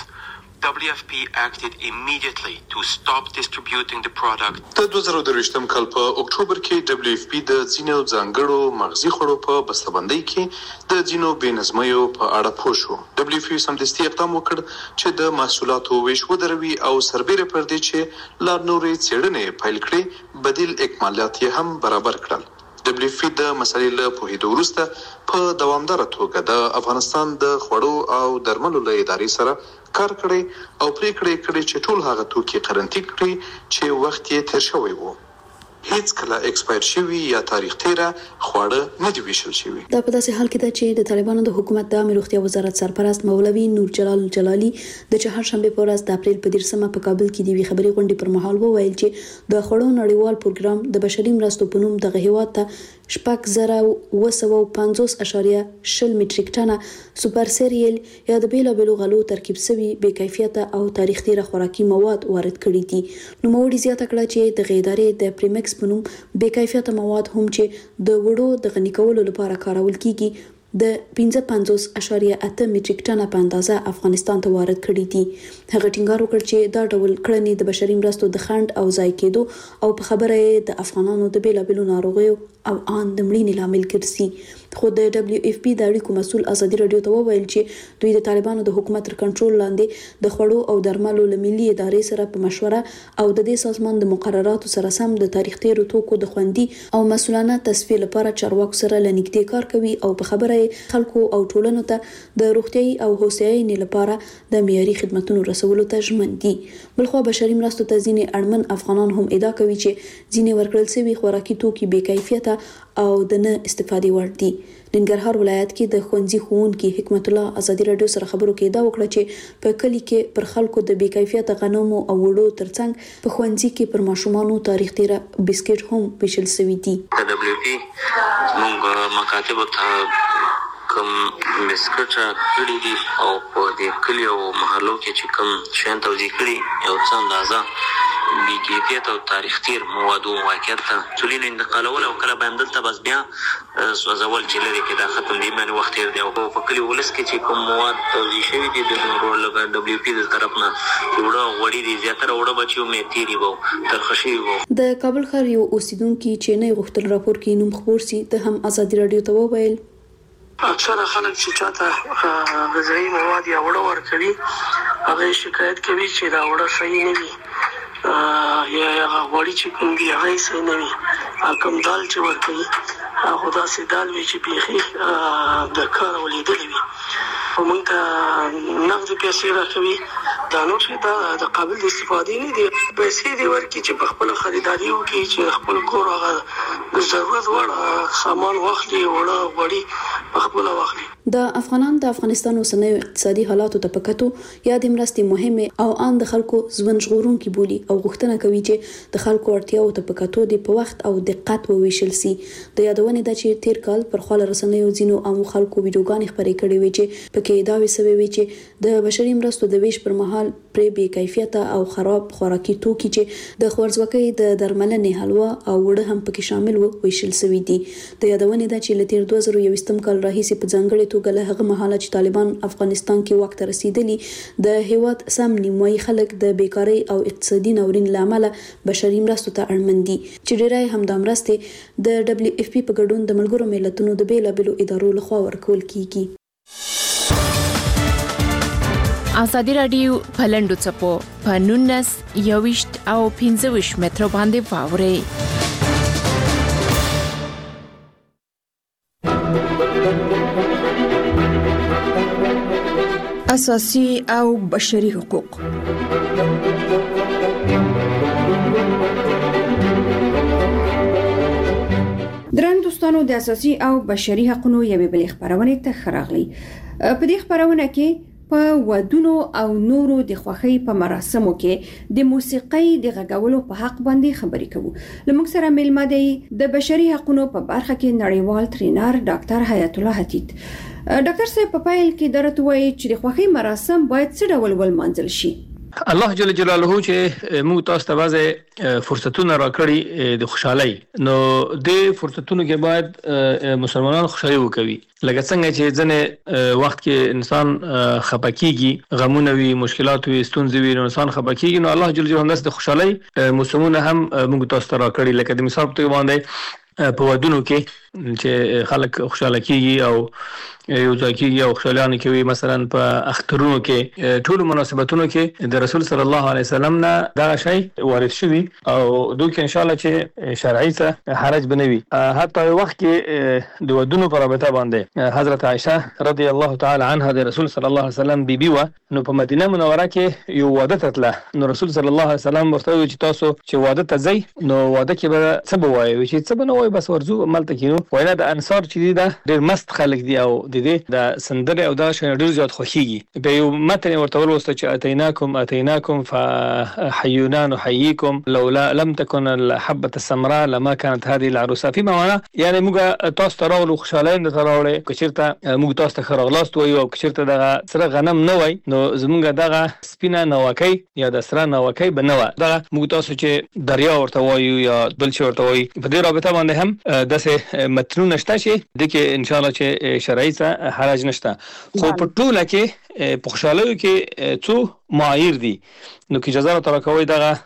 WFP acted immediately to stop distributing the product. د 2023م کال په اکتوبر کې WFP د ځینو ځانګړو مغزي خوړو په بسته‌بندۍ کې د ځینو بېنظمیو په اړه پوه شو. WFP سمدستي اقدام وکړ چې د محصولاتو ویش ودروي او سربېره پر دې چې لا نورې څېړنې پیل کړي بدیل اکمالات یې هم برابر کړل. WFP د مسلې له پوهېدو وروسته په دوامداره توګه د افغانستان د خوړو او درملو له ادارې سره کار کړی او پریکړې کړې چې ټول هغه توکي قرنطینه کړي چې وخت یې تیر شوی وو. هیڅ کله ایکسپایر شوی یا تاریخ تیره خواړه نه دی ویشل شوی. دا په داسې حال کې ده چې د طالبانو د حکومت د عامه روغتیا وزارت سرپرست مولوي نور جلال جلالی د چهارشنبه په ورځ د اپریل په 13مه په کابل کې د وی خبري غونډې پر مهال وویل چې د خوړو نړیوال پروګرام د بشري مرستو په نوم د هیواد ته 6,950.0 متریک ټنه سوپر سیریل یا د بیلابېلو غلو ترکیب شوی بې کیفیته او تاریخ تیر خوراکي مواد وارد کړي دي نو موړي زیاته کړه چې د غیدارې د پریمکس په نوم بې کیفیته مواد هم چې د وړو د غني کولو لپاره کارول کیږي د 55.8 متریک ټنه په اندازه افغانستان ته وارد کړي دي هغه ټینګار وکړ چې دا ډول کړنې د بشري مرستو د خند او ځای کېدو او په خبره د افغانانو د بیلابېلو ناروغیو او ان د مړینې لامل ګرځي خو د WFP د اړیکو مسؤل آزادي رادیو ته وویل چې دوی د طالبانو د حکومت تر کنټرول لاندې د خوړو او درملو لملي ادارې سره په مشوره او د دې سازمان د مقرراتو سره سم د تاریخ تیرو توکو د خوندي او مسؤلانه تصفیه لپاره چارواکو سره لنیږدې کار کوي او په خبره خلکو او ټولنو ته د روغتيایي او هوساینې لپاره د معیاري خدماتو رسولو ته ژمن دي بلخو بشري مرستو ته ځینې اړمن افغانان هم ادعا کوي چې ځینې ورکړل شوی خوراکي توکي بې کیفیته او د نه استفادې وړ دي ننګرهار ولایت کې د ښوونځي ښوونکي حکمت الله آزادي رادیو سره خبرو کې دا وکړه چې په کلی کې پر خلکو د بې کیفیته غنمو او وړو ترڅنګ په ښوونځي کې پر ماشومانو تاریخ تیر بسکټ هم ویشل شوی دي WFP موږ مکاتب ته کوم بسکټ کړي دي او په دې کلی او محلو کې چې کوم شین توزیع کړي یو څه اندازه بې کیفیت او تاریخ تیر موادو واقعیت ته سولینو انتقالول او کله باندې دلته بس بیا سوځول چې لري کې دا ختم دی باندې وخت دی او په کلی ولس کې چې کوم مواد توزیع شوی دي د نورو لګا WFP د طرف نه وړه وړي دي زیاتره وړه بچیو مې تیری وو ترخشي وو د کابل ښار یو اوسیدونکو چې نه غوښتل راپور کې نوم خبر سي ته هم آزادي رادیو ته وویل اکثره خلک چې چاته غذایی مواد یا وړه ورکوي هغه شکایت کوي چې دا وړه صحیح نه وي یا غوړي چې کوم دی هغه صحیح نه وي کوم دال چې ورکوي هغه داسې دال وي چې بیخي د کار ولیدلې وي موږ ته نقد پیسې راکوي دا نو چې دا د قابل استفادې نه دي پیسې دی ورکي چې په خپل خریداري وکړي چې خپل کور هغه ضرورت وړ سامان واخلي وړه وړي په خپل واخلي د افغانان د افغانستان اوسنۍ اقتصادي حالاتو ته پکاتو یا د مرستې مهمه او ان د خلکو ژوند ژغورونکي بولی او غوښتنه کوي چې د خلکو اړتیاو ته پکاتو د په وخت او دقت وویشل سي. د یادونه ده چې تیر کال پر خپل رسنیو ځینو عام خلکو ویډیوګانې خبرې کړې وې چې پکې دا وسوي وي چې د بشري مرستو د ویش پر مهال پرې بې کیفیته او خراب خوراکي توکي چې د خوارځواکۍ د درملنې حلوا او وړه هم پکې شامل وو ویشل سوي دي. د یادونه ده چې لتیر 2021 کال راهیسې په ځانګړي توګه له هغه مهاله چې طالبان افغانستان کې وخت رسیدلی د هیواد سم نیمایي خلک د بیکاری او اقتصادي ناورین لامل بشري مرستو ته اړمن دي چې ډیری هم د مرستې د WFP په ګډون د ملګرو ملتونو د بیلابلو ادارو لخوا ورکول کیږي. ازادي رادیو پلندو چپو په 19 21 او 25 متر باندې واوري. اساسي او بشري حقوق. درن دوستانو د اساسي او بشري حقوقو یوه بل خبرونه ته خراغلي. په دې خبرونه کې په ودونو او نورو د خوښۍ په مراسمو کې د موسیقۍ د غږولو په حق باندې خبرې کوو. لمونږ سره ملما دی د بشري حقوقو په برخه کې نړیوال ټرینر ډاکټر حیات الله حتیت. ډاکټر صاحب په پایل کې درته وایي چې د خوښۍ مراسم باید څه ډول ولمانځل شي؟ الله جل جلاله چې موږ تاسو ته بعضه فرصتونه راکړي د خوشحالي، نو د فرصتونو کې باید مسلمانان خوشحالي وکوي. لکه څنګه چې ځنه وخت کې انسان خپکیږي، غمونه وي، مشکلات وي، ستونزې وي، نو انسان خپکیږي، نو الله جل جلاله د خوشحالي موسمونه هم موږ تاسو ته راکړي. لکه د مثال په توګه باندې په ودونو کې چې خلک خوشاله کیږي او یو ځای کېږي او خوشالیانه کوي. مثلا په اخترونو کې ټول مناسبتونو کې د رسول صلی الله علیه وسلم نه دا شی وارد شوی او دوی کې ان شاء الله چې شرعي څه حرج بنوي. حتی وخت کې د ودونو په رابطه باندې حضرت عائشه رضی الله تعالی عنها د رسول صلی الله علیه وسلم بیبي و، نو په مدینه منوره کې یو واده تتله، نو رسول صلی الله علیه وسلم ورته وی چې تاسو چې واده ته ځئ نو واده کې به څه بوایي، چې څه بنوي بس ورزو ملته کینو. وینا د انصار چې دي دا ډېر مست خلک دي او د سندره او دا شنه ډېر زیات خوښيږي. په یو متن ورته ولوسته چې اتیناکم فحيونا نحييكم لولا لم تكن الحبه السمراء لما كانت هذه العروسه. في معنا یعنی موږ تاسو ته راغلو خوشاله نه راغلو، کچیرته موږ تاسو ته خراغلاست وایو او کچیرته دغه سره غنم نه وای نو زمونږ دغه سپینه نوکۍ یا د سره نوکۍ بنوه، دغه موږ تاسو چې دریا ورته وایو یا بل څه ورته وایي. په دې رابطه باندې هم داسې متنونه شته چې د کې ان شاء الله چې شرعي څه حرج نشته. خو په ټوله کې په خوشالیو کې څو معایر دي، نو کې اجازه راته راکوي دغه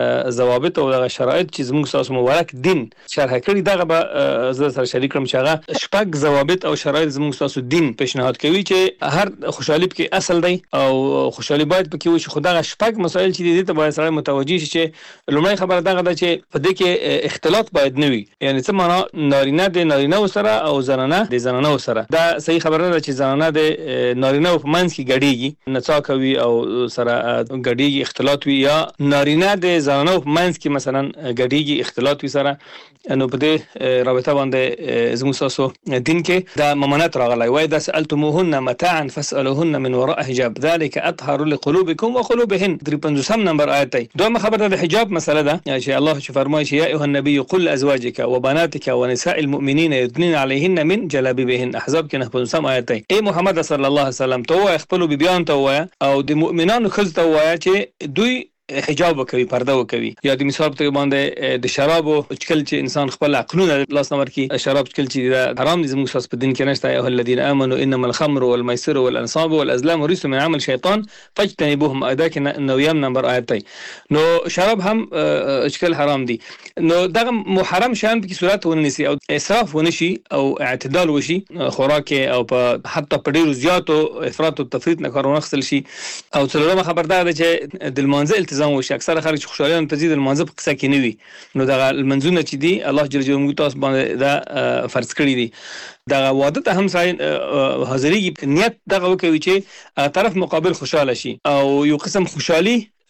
ضوابط او دغه شرایط چې زموږ تاسو مبارک دین شرح کړی، دغه به زه سره شریک کړم چې هغه شپږ ضوابط او شرایط زموږ تاسو دین پیشنهاد کوي چې هر خوشحالي کې اصل دی او خوشحالي باید پکې وي. خو دغه شپږ مسایل چې دي ته باید سره متوجي شي چې لومړی خبره دغه ده چې په دې کې اختلاط باید نه وي، یعنی څه معنا نارینه د نارینه سره او زنانه د زنانه سره. دا صحیح خبره ده چې زنانه د نارینه په منځ کې ګډيږي، نڅا کوي او سره ګډيږي، اختلاط وي، یا نارینه د زنانو په منځ کې مثلا ګډيږي اختلاط وي سره. نو په دې رابطه باندې زموږ تاسو دین کې دا ممانعت راغلی وای دا سألتموهن متاعا فاسألوهن من وراء حجاب ذلك اطهر لقلوبكم وقلوبهن. 53 نمبر آیت دی. دویمه خبره د حجاب مسله ده چې الله چې فرمایي چې یا ایها النبي قل لازواجك وبناتك ونساء المؤمنين يدنين عليهن من جلابيبهن. احزاب کې 95 آیت دی. ای محمد صلی الله علیه وسلم ته خپل بیبيان ته وای او د مؤمنانو خلک ته وای چې دوی حجاب وکوي، پرده وکوي. یا د مثال په باندې د شراب او چکل چې انسان خپل عقلونه لاس نمبر کې شراب چکل چې حرام دي زموږ ساس په دین کې نشته. ایه الذين امنوا انما الخمر والميسر والانصاب والازلام رجس من عمل شیطان فاجتنبوهم. ادا کې نویم نمبر آیت دی. نو شراب هم چکل حرام دي، نو دغه محرم شان په صورت ونیسي او اسراف ونشي او اعتدال وشي خوراک او په حتی په ډیرو زیاتو افراط او تفریط نه کار ونخسل شي. او څلورمه خبردار ده چې د المنزل التزام وشي. اکثره خلک چې خوشالیان تزيد المنځ په قصه کې نه وي، نو دغه المنځونه چې دي الله جل جلاله تاسو باندې دا فرض کړی دي. دغه واده ته هم حاضرېږي، نیت دغه وکوي چې طرف مقابل خوشاله شي او یو قسم خوشحالي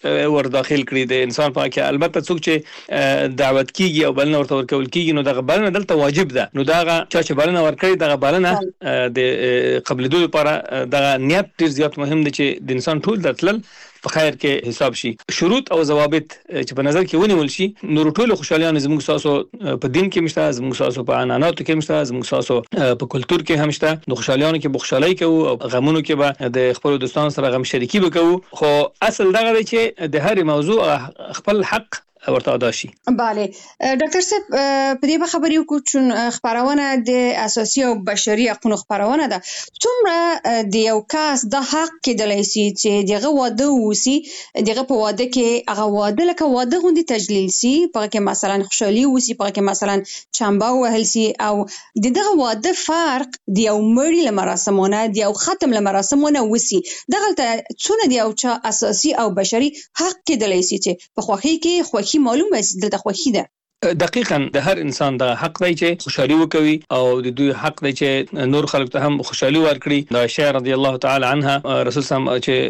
ور داخل کړي د انسان په کې. البته څوک چې دعوت کیږي او بلنه ورته ورکول کیږي نو دغه بلنه دلته واجب ده. نو دغه چې بلنه ورکړي دغه بلنه د قبلېدو لپاره دغه نیت ډیر زیات مهم دی چې د انسان ټول درتلل په خیر کې حساب شي. شروط او ضوابط چې په نظر کې ونیول شي نو ټول خوشالیان زموږ ساسو په دین کې مشته، زموږ ساسو په عنعناتو کې مشته، زموږ ساسو په کلچر کې هم شته. نو خوشالیانو کې بخښالۍ کوو او غمونو کې به د خپل دوستانو سره غم شریکي وکړو. خو اصل دغه دی چې د هر موضوع خپل حق ورته ادا شي. بله ډاکټر صاحب په دې خبرې وکړو چې خبرونه د اساسي او بشري حقوقو خبرونه ده. څومره د یو کس د حق کېدلای شي چې دغه واده وسی، دغه په واده کې هغه واده لکه واده غوندي تجلیل سي، په کې مثلا خوشحالي وسی، په کې مثلا چمبا وهل سي، او دغه واده فرق د یو مړي لمراسمونه د یو ختم لمراسمونه وسی. دغه څونه د یو چا اساسي او بشري حق کېدلای شي چې په خوخي کې معلومه است دلته خوښي ده. دقیقاً د هر انسان د حق دی چې خوشحالي وکوي او د دوی حق دی چې نور خلک ته هم خوشحالي ورکړي. د عائشہ رضی الله تعالی عنها رسول سم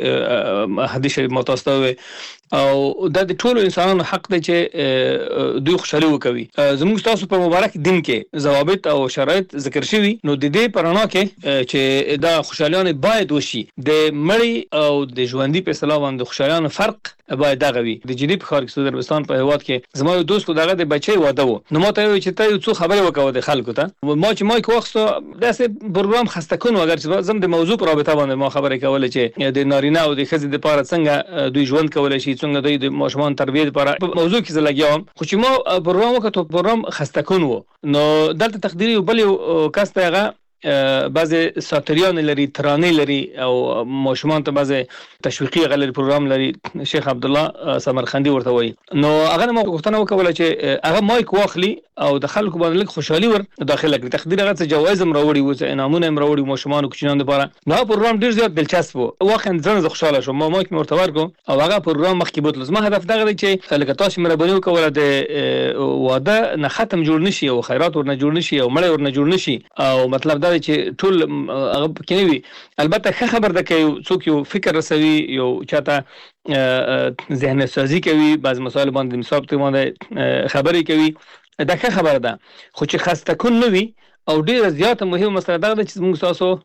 چې حدیث شریف متوسطه او د ټولو انسانانو حق دی چې دوی خوشحالي وکوي. زموږ تاسو په مبارک دین کې ضوابط او شرایط ذکر شوي نو د دې پرانا کې چې دا خوشحالیان باید وشي. د مړی او د ژوندۍ په اصطلاح باندې خوشحالیان فرق باید دغه وي. د جدي په ښار کې سعودي عربستان په هیواد کې زما یو دوست دغه د بچي واده و. نو ما ته وی چې ته یو څه خبرې وکاو د خلکو ته. ما چې مایک واخستو داسې پروګرام خسته کون اگر چې زم د موضوع پر رابطه باندې ما خبرې کوله چې د نارینه او د ښځې لپاره څنګه دوی ژوند کولای شي، څنګه دوی د ماشومان تربیه لپاره موضوع کې زلګیام. خو چې ما پروګرام وکړو پروګرام خسته کون و. نو دلته تقديري بل یو کس ته هغه بعضی ساتریان لري، ترانه لري او ماشومان ته بعضی تشویقي غلل پروګرام لري. شیخ عبد الله سمرخندي ورته وایي. نو هغه ما غوښتنه وکوله چې هغه مایک واخلي او د خلکو باندې لږ خوشحالي ور داخله کړي. تقدیر هغه څه جوایز هم راوړي و، څه انعامونه هم راوړي ماشومان او کوچنیانو لپاره. نو پروګرام ډیر زیات دلچسپ و. واقعا زه خوشاله شوم. ما مایک ورته ورکو او هغه پروګرام مخکې بوتل. زما هدف دغه دی چې لکه تاسو مهرباني وکوله د واده نه ختم جوړ نشي او خیرات ورنه جوړ نشي او مړی ورنه جوړ نشي. او مطلب دا دی چې ټول هغه کې وي. البته ښه خبر ده چې څوک یو فکر رسوي، یو چاته ذهن سازي کوي، بعض مسائل باندې مثبت باندې خبرې کوي، دا ښه خبره ده. خو چې خسته کون نه وي او ډیره زیاته مهمه مسله ده چې موږ تاسو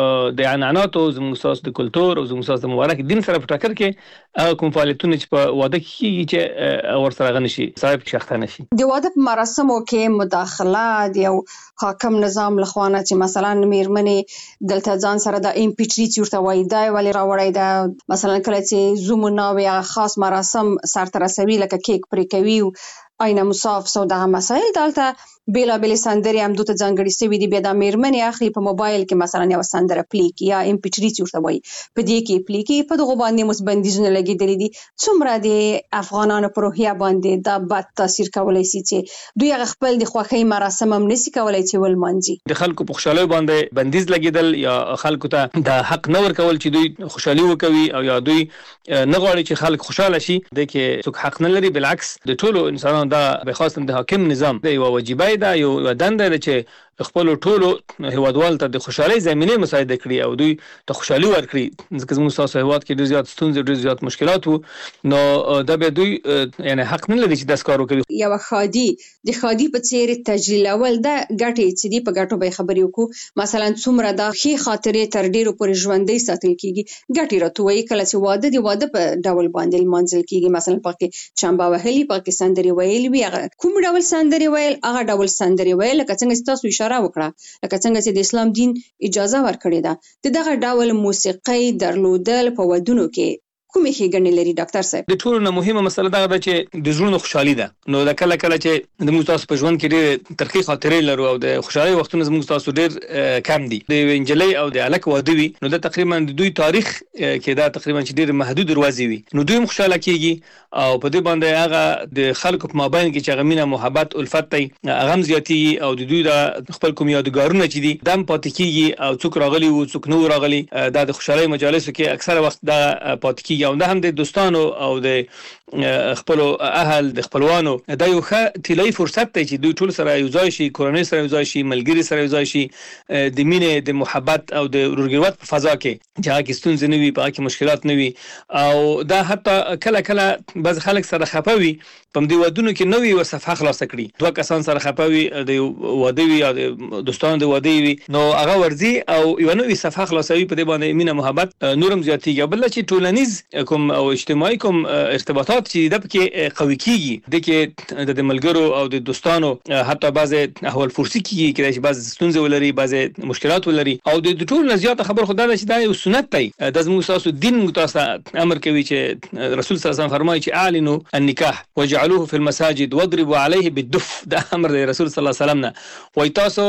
د عنعناتو زموږ ساس د کلچر او زموږ ساس د مبارک دین سره په ټکر کې کوم فعالیتونه چې په واده کې چې ور سره غنشي صاحب شخته نشي. د واده په مراسمو کې مداخله د یو حاکم نظام لخوانه چې مثلا میرمنې دلته ځان سره د امپیټری ورته وایي دا ولې راوړی دا مثلا کله چې زومونه یا خاص مراسم سره رسوي لکه کیک پرې کوي اینا مصاف سو دغه مسائل دلته بیلا بیل سندري هم دوته ځانګړي سوي دي. بیا د میرمنې اخلي په موبایل کې مثلا یو سندره پلی کی یا امپیټری ورته وایي په دې کې پلی کی په دغه باندې مسبندیزونه لګیدلې دي. څومره د افغانانو پر روحیه باندې دا بد تاثیر کولای شي چې دوی خپل د خوښۍ مراسم هم نشي کولای چې ولمانځي. د خلکو په خوشاله باندې بندیز لګیدل یا خلکو ته د حق نه ورکول چې دوی خوشحالي وکوي او یا دوی نه غواړي چې خلک خوشاله شي. د کې څوک حق نه لري، بالعکس د ټولو انسانانو دا به خاصه د حاکم نظام د یو واجبای دا یو دنده ده چې خپل ټولو هیوادوالو ته د خوشحالۍ زمینه مساعده کړي او دوی ته خوشحالي ورکړي. ځکه موږ تاسو هیواد کې ډیر زیات ستونزې، ډیر زیات مشکلات وو. نو دا به دوی یعنی حق نه لري چې داس کار وکړي. یو خادي د خادي په څیر تجلیل اول دا ګټې چې دی په ګټو به خبرې وکړو. مثلا څومره د خې خاطرې تر ډیرو پر ژوندۍ ساتل کیږي. ګټې راتوي کله چې واده دی واده په ډول باندې منځل کیږي. مثلا پکې چمبا وهلي، پکې سندري ویل وی، کوم ډول سندري ویل هغه ډول سندري ویل لکه څنګه تاسو اشاره وکړه لکه څنګه چې د اسلام دین اجازه ورکړې ده. دغه ډول موسیقي درلودل په ودونو کې کومې ښېګڼې لري ډاکټر صاحب؟ د ټولو نه مهمه مسله دا ده چې د زړونو خوشحالي ده. نو دا کله کله چې د موږ تاسو په ژوند کې ډېر ترخی خاطرې لرو او د خوشحالۍ وختونه زموږ تاسو ډېر کم دي. د انجلۍ او د الک واده وي نو دا تقریبا د دوی تاریخ کې دا تقریبا چې ډېر محدود دروازې وي. نو دوی خوشاله کیږي او په دې باندې هغه د خلکو په مابین کې چې غمینه محبت الفت ته هغه زیاتیږي او د دوی د خپل کوم یادګارونه چې دي دم پاتې کیږي او څوک راغلي او څوک نو راغلي دا د خوشحالۍ مجالسو کې اکثره وخت دا پاتې کیږي کیږي او دا هم د دوستانو او د خپل اهل د خپلوانو دا یو ښه طلایي فرصت دی چې دوی ټول سره یو ځای شي، کورنۍ سره یو ځای شي، ملګري سره یو ځای شي، د مینې د محبت او د ورورګلوت په فضا کې چې هغه کې ستونزې نه وي، په هغه کې مشکلات نه وي. او دا حتی کله کله بعض خلک سره خفه وي په دې ودونو کې نوې و صفحه خلاصه کړي، دوه کسان سره خفه وي د واده وي یا د دوستانو د واده وي، نو هغه ورځي او یو نوې صفحه خلاصوي په دې باندې مینه محبت نورم زیاتېږي. بل چې ټولنیز کوم او اجتماعي کوم ارتباطات چې د پکې قوي کیږي، د کې د ملګرو او د دوستانو حتی بعض احوال فرسي کیږي چې بعض ستونزې ولري، بعض مشکلات ولري، او د ټول زیاته خبر خدای چې دا یو سنت دی، د زموږ تاسو دین متاسه امر کوي چې رسول صلی الله علیه وسلم فرمایي چې اعلنوا النکاح وجعلوه في المساجد واضربوا عليه بالدف. دا امر دی رسول صلی الله علیه وسلم نه، وای تاسو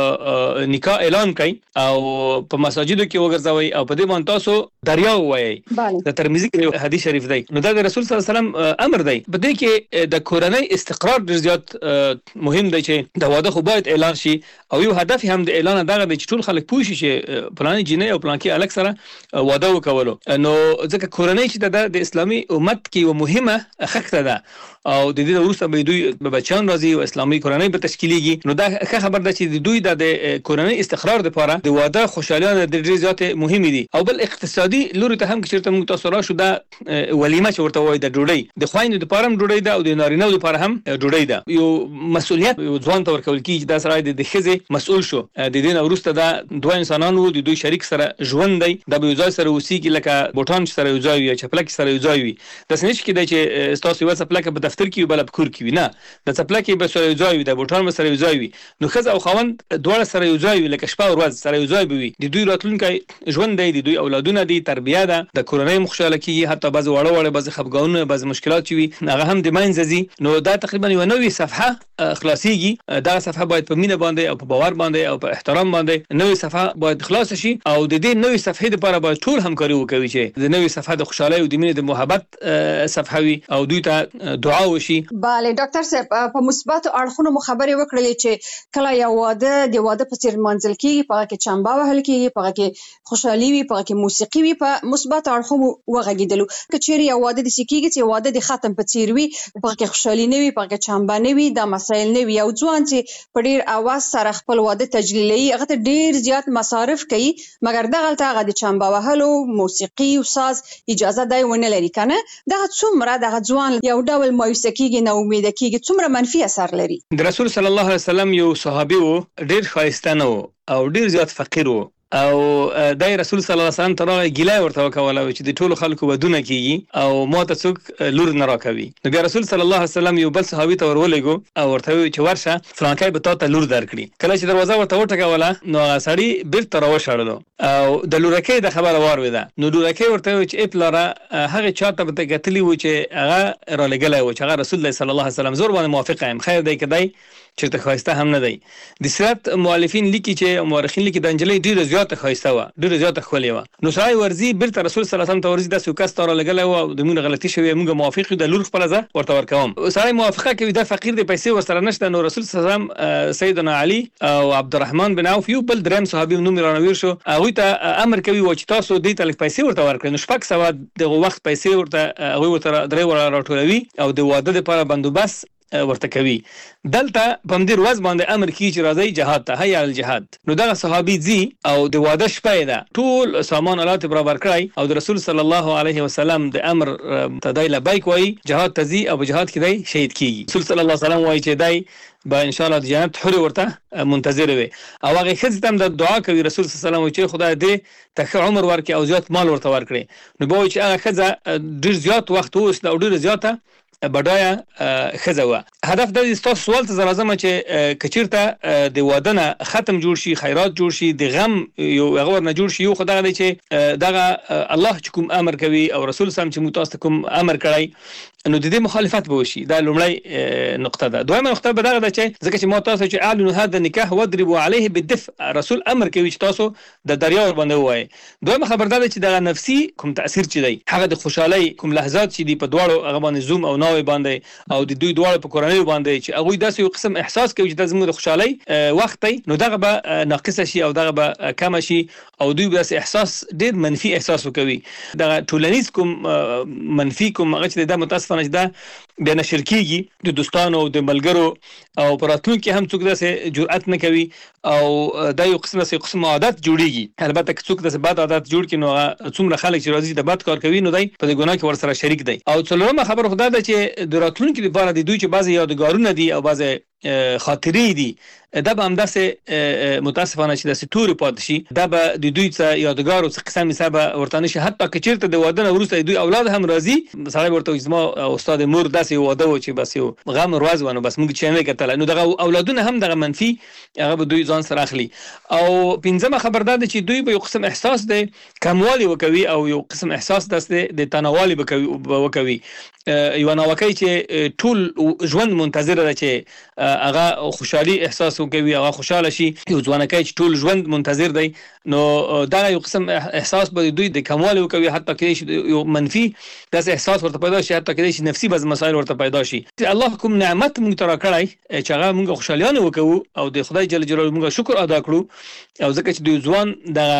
نکاح اعلان کړئ او په مساجدو کې وګرځوي او په دې باندې تاسو دریاو وایي. د ترمذی کې حدیث شریف دی. نو دا د رسول صلی الله علیه وسلم امر دی. په دې کې د کورنۍ استقرار ډیر زیات مهم دی چې د واده خو باید اعلان شي او یو هدف هم د اعلان دغه دی چې ټول خلک پوه شي چې پلان جنې او پلان کې الګ سره واده وکولو. نو ځکه کورنۍ چې د اسلامي امت کې یو مهمه خښته ده او د دې وروسته به دوی بچیان راځي او اسلامي کورنۍ به تشکیلېږي. نو دا ښه خبر ده چې دوی د کورنۍ استقرار لپاره د واده خوشالیانه د ډېر زیات مهمه دي. او بل اقتصادي لوري ته هم چې موږ تاسو راشو دا ولیمه چې ورته وایي د ډوډۍ د خویندو لپاره هم ډوډۍ ده او د نارینه‌و لپاره هم ډوډۍ ده. یو مسؤلیت یو ځوان ته ورکول کیږي دا سره د ښځې مسؤل شو. د دې نه وروسته دا دوه انسانان وو، د دوی شریک سره ژوند دی، دا به یو ځای سره اوسېږي لکه بوټان سره یو ځای وي، چپلک سره یو ځای وي. داسې نه چې کېدای چې ستاسو یوه څپلکه په دفتر کې وي بله په کور کې وي، نه، د څپلکې به سره یو ځای وي، د بوټان به سره یو ځای وي. نو ښځه او خاوند دواړه سره یو ځای وي، لکه شپه او ورځ سره یو ځای به وي. د دوی راتلونکی ژوند دی، د دوی اولادونه دي، تربیه ده، د کورنۍ خوشحاله کېږي، حتی بعضې واړه بعضې خفګانونه بعضې مشکلات چې وي هغه هم د منځه ځي. نو دا تقریبا یوه نوې صفحه خلاصېږي. دغه صفحه باید په مینه باندې او په باور باندې او په احترام باندې نوې صفحه باید خلاصه شي او د دې نوې صفحې لپاره باید ټول همکاري وکوي چې د نوې صفحه د خوشحالۍ او د مینې د محبت صفحه وي او دوی ته دعا وشي. bale ډاکټر صاحب په مثبت اړخونو مو خبرې وکړلې چې کله یو واده د واده په څیر منځل کیږي، په کې چمبا وهل کیږي، په کې خوشحالي وي، په کې موسیقي وي، په مثبت اړخونو وغږیدلو. کچېری یو واده د سکیږي چې واده د ختم په څیر وي، په کې خوشحالي نه وي، په کې چمبا نه وي، دا مسایل نه وي. یو ځوان چې په ډیر اواز سره خپل واده تجلیلي هغه ته ډیر زیات مصارف کوي، مګر دغه هغه د چمبا وهلو موسیقي او ساز اجازه دی ونه لري کنه. دا څومره دغه ځوان یو ډول مایوسه کیږي، نو امید کیږي، څومره منفي اثر لري. د رسول صلی الله علیه وسلم یو صحابي وو، ډیر ښایسته نه وو او ډیر زیات فقیر وو او دای رسول صلی الله علیه وسلم ترغه ګیلای ورته وکوله چې د ټولو خلکو ودونه کیږي او ماته څوک لور نه راکوي. نو بیا رسول صلی الله علیه وسلم یو بل صحابي ته ورولېګو او ورته وی چې ورشه فلانکای به تاسو لور درکړي. کله چې دروازه ورته وټکوله نو سړی بیرته راوشړلو او د لورکې د خبره وارویده. نو لورکې ورته وی چې اپلاره هغه چاته به کتلی و چې هغه را لګلای و چې هغه رسول الله صلی الله علیه وسلم زور باندې موافقه ام خیر دی کدی چې ته خواسته هم نه دی. د سیرت مؤلفین لیکي چې مورخین لیکي د انجلۍ ډیره زیاته خواسته و، ډیره زیاته خولې و. نو سړی ورزي بیرته رسول صلی الله علیه وسلم ته ورزي د سوکاس تر لګلای و د مونږ غلطي شوی، مونږ موافق یو د لور خپل ځه ورته ورکوم. سړی موافقه کوي د فقیر د پیسې ورسره نشته. نو رسول صلی الله علیه وسلم سیدنا علی او عبدالرحمن بن عوف یو بل دریم صحابي نوم رانویر شو، هغه ته امر کوي و چې تاسو دې ته پیسې ورته ورکړئ. نو شپږ سوه دغه وخت پیسې ورته هغه ورته درې ور راټولوي او د واده لپاره بندوبست ورته کوي. دلته په مدیر وز باندې امر کی چې راځي جهاد ته، هيا الجهاد. نو دا صحابي زی او د واده شپه ده ټول سامان آلات برابر کړای او د رسول صلی الله علیه وسلم د امر تدای لبیک وای جهاد تزي او جهاد کې دی شهید کیږي. رسول صلی الله علیه وسلم وای چې دای با ان شاء الله د جنت حر ورته منتظر وي او هغه خځه هم د دعا کوي رسول صلی الله علیه وسلم چې خدای دې ته عمر ورکړي او زیات مال ورته ورکړي. نو به چې هغه خځه ډیر زیات وخت اوس او ډیر زیاته بډایا خزه و. هدف د تاسو سوال ته زرازمه چې کچیرته د واده نه ختم جوړ شي، خیرات جوړ شي، د غم یو غور نه جوړ شي، یو خدای دی چې دغه الله چې کوم امر کوي او رسول سم چې متاسف کوم امر کړی نو د دې مخالفت به وشي. دا لومړی نقطه ده. دویمه نقطه به دغه ده چې ځکه چې ما تاسو چې اعلنوا هذا النکاح واضربوا عليه بالدفء، رسول امر کوي چې تاسو د دریا ور باندې وایي. دویمه خبر ده چې دغه نفسي کوم تاثیر چې دی هغه د خوشحالي کوم لحظات چې دی په دواړو هغه باندې زوم او ناوي باندې او د دوی دواړو په کورنۍ باندې چې هغه داسې یو قسم احساس کوي چې د زموږ د خوشحالي وخت دی، نو دغه به ناقص شي او دغه به کم شي او دوی به احساس ډیر منفي احساس وکوي. دغه ټولنیز کوم منفي کوم هغه چې د متاسفانه چې دا بیا نشر کیږي د دوستانو او د ملګرو او پراتلونکو هم څوک داسې جرأت نه کوي او دا یو قسم عادت جوړیږي. البته که څوک داسې بد عادت جوړ کړي نو څومره خلک چې راځي د بد کار کوي نو دی په دې ګناه کې ورسره شریک دی. او څلورمه خبره خدا ده چې د راتلونکو لپاره د دوی چې بعضی یادګارونه دي او بعضی خاطرې دي دا به همداسې متاسفانه چې داسې تورې پاتې شي، دا به د دوی څه یادګار او څه قسم حساب ورته نه شي. حتی که چېرته د واده نه وروسته دوی اولاد هم راځي، سړی ورته وایي زما استاد مور داسې واده و چې بس یو غم ورځ و نو بس موږ چې نه کتل، نو دغه اولادونه هم دغه منفي هغه به دوی ځان سره اخلي. او پنځمه خبر ده چې دوی به یو قسم احساس دی کموالی وکوي او یو قسم احساس داسې د تناوالي وکوي. یو ناوکۍ چې ټول ژوند منتظر ده چې هغه خوشحالي احساس وکوي، هغه خوشاله شي. یو ځوانکۍ چې ټول ژوند منتظر دی نو دا یو قسم احساس به دوی د کموالی وکوي، حتی کې یو منفي داسې احساس ورته پیدا شي، حتی کې نفسي بعض مسایل ورته پیدا شي. الله کوم نعمت موږ ته راکړی چې هغه موږ خوشالیانه وکړو او د خدای جل جلاله موږ شکر ادا کړو، او ځکه چې د ځوان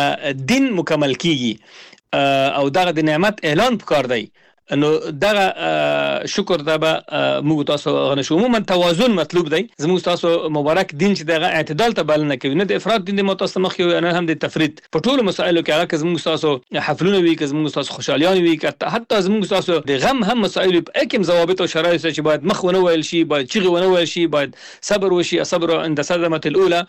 د دین مکمل کیږي او دغه د نعمت اعلان پکار دی، نو دغه شکر دا به موږ تاسو غنښو. عموما توازن مطلوب دی. زموږ تاسو مبارک دین چې دغه اعتدال ته بلنه کوي، نه د افراط دین د متاسف مخ یو نه هم د تفرید په ټولو مسایلو کې. هغه زموږ تاسو حفلونه وی، که زموږ تاسو خوشالیان وی، که حتی زموږ تاسو د غم هم مسایل په اکم ضوابط او شرایط چې باید مخ ونه ویل شي، باید چیغه ونه ویل شي، باید صبر وشي، صبر عند صدمه الاولى.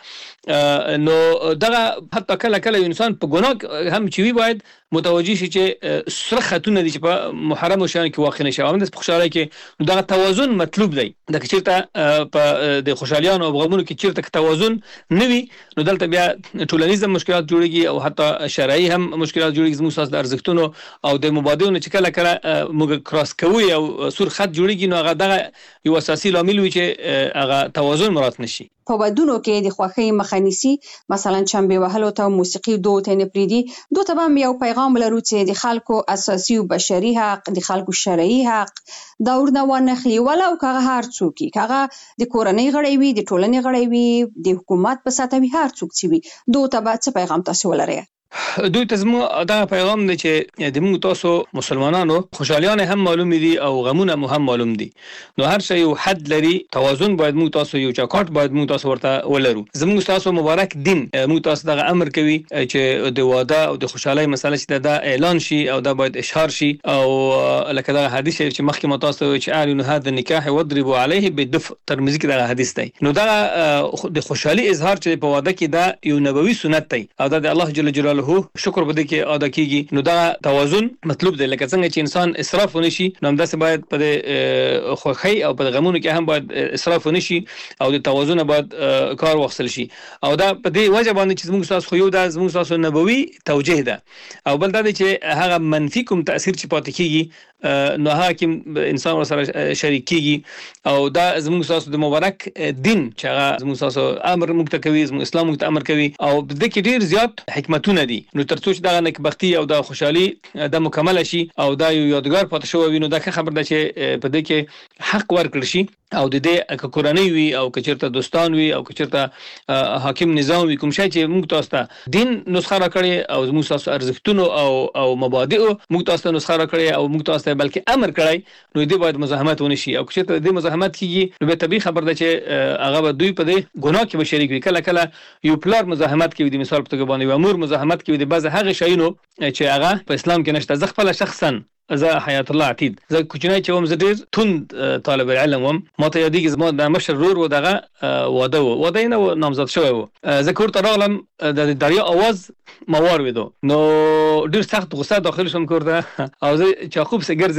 نو دغه حتی کله کله انسان په ګناه هم چوي باید متوجي شي چې سره خاتون دي چې په محرم شان کې واقع نشي. او د خوشاله کې دغه توازن مطلوب دی. د چیرته په د خوشالیانو او غمونو کې چیرته توازن نوي نو دلته بیا ټولنیز مشکلات جوړيږي او حتی شرعي هم مشکلات جوړيږي. زموږ ساس د ارزښتونو او د مبادلونو چې کله کله موږ کراس کوي او سور خط جوړيږي، نو هغه دغه یو اساسي لامل وي چې هغه توازن مراعات نشي. په ودونو کې د خوښۍ مخه نیسي، مثلا چنبې وهلو ته موسیقي دود ته نه پریدي. دوی ته هم یو پیغام لرو چې د خلکو اساسي او بشري حق، د خلکو شرعي حق دا ورنه ونخلي، ولو که هر څوک هغه د کورنۍ غړی وي، د ټولنې غړی وي، د حکومت په سطح وي، هر څوک چې وي. دوی ته به څه پیغام تاسو ولرئ؟ دوی ته زموږ دا پیغام دی چې د موږ تاسو مسلمانانو خوشالیان هم معلوم دي او غمونه هم معلوم دي، نو هر شی یو حد لري. توازن باید موږ تاسو یو چاکاټ باید موږ تاسو ورته ولرو. زموږ تاسو مبارک دین موږ تاسو دغه امر کوي چې د واده او د خوشحالي مسله چې دا اعلان شي او دا باید اشهار شي. او لکه دا حدیث چې مخکې ما تاسو چې اعلنوا هذا النکاح واضربوا عليه بالدف، ترمذی کې دا حدیث دی. نو دا د خوشحالي اظهار چې په واده کې دا یو نبوي سنت دی او دا د الله جل جلاله شکر بده کې ادا کیږي. نو دا توازن مطلوب دی. لکه څنګه چې انسان اسراف ونشي، نو همداسې باید په خوښۍ او په غمونو کې هم باید اسراف ونشي او د توازن باید کار واخیستل شي. او دا په دې وجه باندې چې زموږ تاسو خو یو دا زموږ تاسو نبوي توجیه ده، او بل دا چې هغه منفي کوم تاثیر چې پاتې کیږي نو هغه کې انسان سره شریک کیږي. او دا زموږ تاسو د مبارک دین چې هغه زموږ تاسو امر موږ ته کوي، زموږ اسلام موږ ته امر کوي، او د دې کې ډیر زیات حکمتونه دي. نو ترڅو چې دا نکبختي او دا خوشحالي د مکمل شي او دا یو یادګار پاتې شوی وي، نو دا خبر ده چې په دې کې حق ورکړل شي. او د دې کورنۍ وي او که چېرته دوستان وي او که چېرته حاکم نظام وي، کوم شی چې موږ تاسو ته دین نسخه راکړي او موږ تاسو ارزښتونو او مبادئ موږ تاسو ته نسخه راکړي او موږ تاسو ته بلکې امر کړی، نو دې باید مزاحمت ونشي. او که چېرته دې مزاحمت کیږي نو به طبيعي خبر ده چې هغه به دوی په دې ګناه کې به شریک وي. کله کله یو پلار مزاحمت کوي، د مثال په توګه باندې یو امور مزاحمت کوي د بعض هغه شیونو چې هغه په اسلام کې نشته. زه خپل شخصا زه حیات الله عتید زه کوچنی چې وم، زه ډیر توند طالب علم وم. ما ته یادېږي زما د مشر ورور و دغه واده نه نامزد شوی و. زه کور ته راغلم، د دریا اواز ما واورېدو، نو ډیر سخت غصه داخل شوم کور ته او زه چاقوب سره ګرځېدم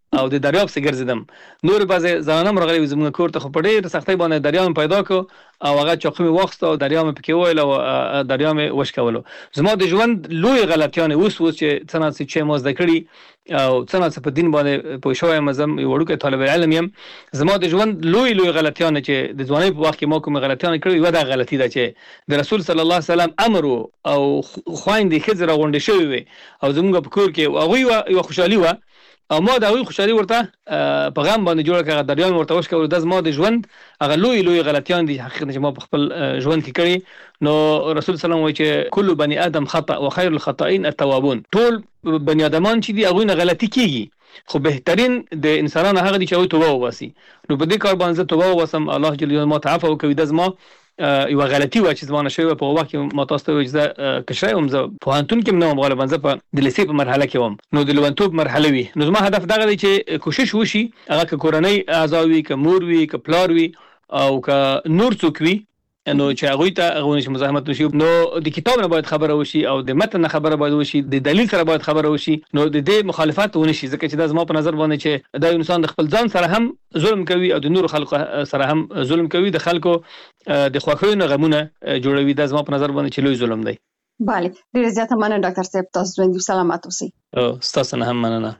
او د دریاب څخه ګرځیدم. نور بعضې زنانه راغلي زموږ کور ته، خو په ډېر سختۍ باندې دریاب پیدا کو او هغه چاقو مې واخیست او دریاب مې پکې وویل او دریاب مې وشکولو. زما د ژوند لوی غلطیانې اوس چې څه نه څه چې ما زده کړي او څه نه څه په دین باندې پوه شوی یم، زه یو وړوکی طالب علم یم. زما د ژوند لوی غلطیانې چې د ځوانۍ په وخت کې ما کومې غلطیانې کړې، یوه دا غلطي ده چې د رسول صلی الله علیه وسلم امر او خویندې ښځې راغونډې شوې وې او زموږ په کور کې هغوی یوه خوشحالي وه او ما د هغوی خوشحالي ورته په غم باندې جوړه کړه، دریاب مې ورته وشکولو. دا زما د ژوند هغه لوی غلطیان دي حقیقت چې ما په خپل ژوند کې کړي. نو رسول صلی الله علیه وسلم وایي چې کل بني آدم خطأ و خیر الخطائین التوابون. ټول بني آدمان چې دي هغوی نه غلطي کېږي، خو بهترین د انسانانو هغه دي چې هغوی توبه وباسي. نو په دې کار باندې زه توبه وباسم، الله جل جلاله ما ته عفو وکړي. دا زما یوه غلطي وه چې زما نه شوې وه. په هغه وخت کې ما تاسو ته وویل چې زه کشری وم، زه پوهنتون کې هم نه وم، غالبا زه په د لیسې په مرحله کې وم، نو د لېونتوب مرحله وي. نو زما هدف دغه دی چې کوشش وشي، هغه که کورنۍ اعضا وي، که مور وي، که پلار وي او که نور څوک وي، نو چې هغوی ته هغوی چې مزاحمت وشي. نو د کتاب نه باید خبره وشي او د متن نه خبره باید وشي، د دلیل سره باید خبره وشي، نو د دې مخالفت ونه شي. ځکه چې دا زما په نظر باندې چې دا انسان د خپل ځان سره هم ظلم کوي او د نورو خلکو سره هم ظلم کوي، د خلکو د خوښیو نه غمونه جوړوي. دا زما په نظر باندې چې لوی ظلم دی. بله، ډېره زیاته مننه ډاکټر صاحب، تاسو ژوندي سلامت اوسئ. ستاسو نه هم مننه.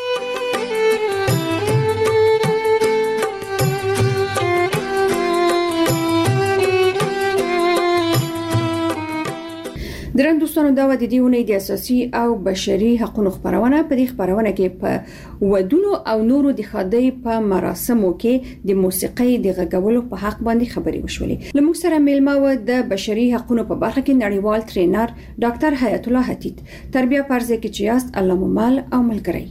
درن دوستانو، دا و د دې ونې د اساسي او بشري حقوقو خبرونه. په دې خبرونه کې په ودونو او نورو د خادۍ په مراسمو کې د موسیقۍ د غږولو په حق باندې خبرې وشولې. لموږ سره میلمه و د بشري حقوقو په برخه کې نړیوال ټرینر ډاکټر حیات الله حتیت. تربیه پرځه کې چې یاست الله مو مال او ملګری.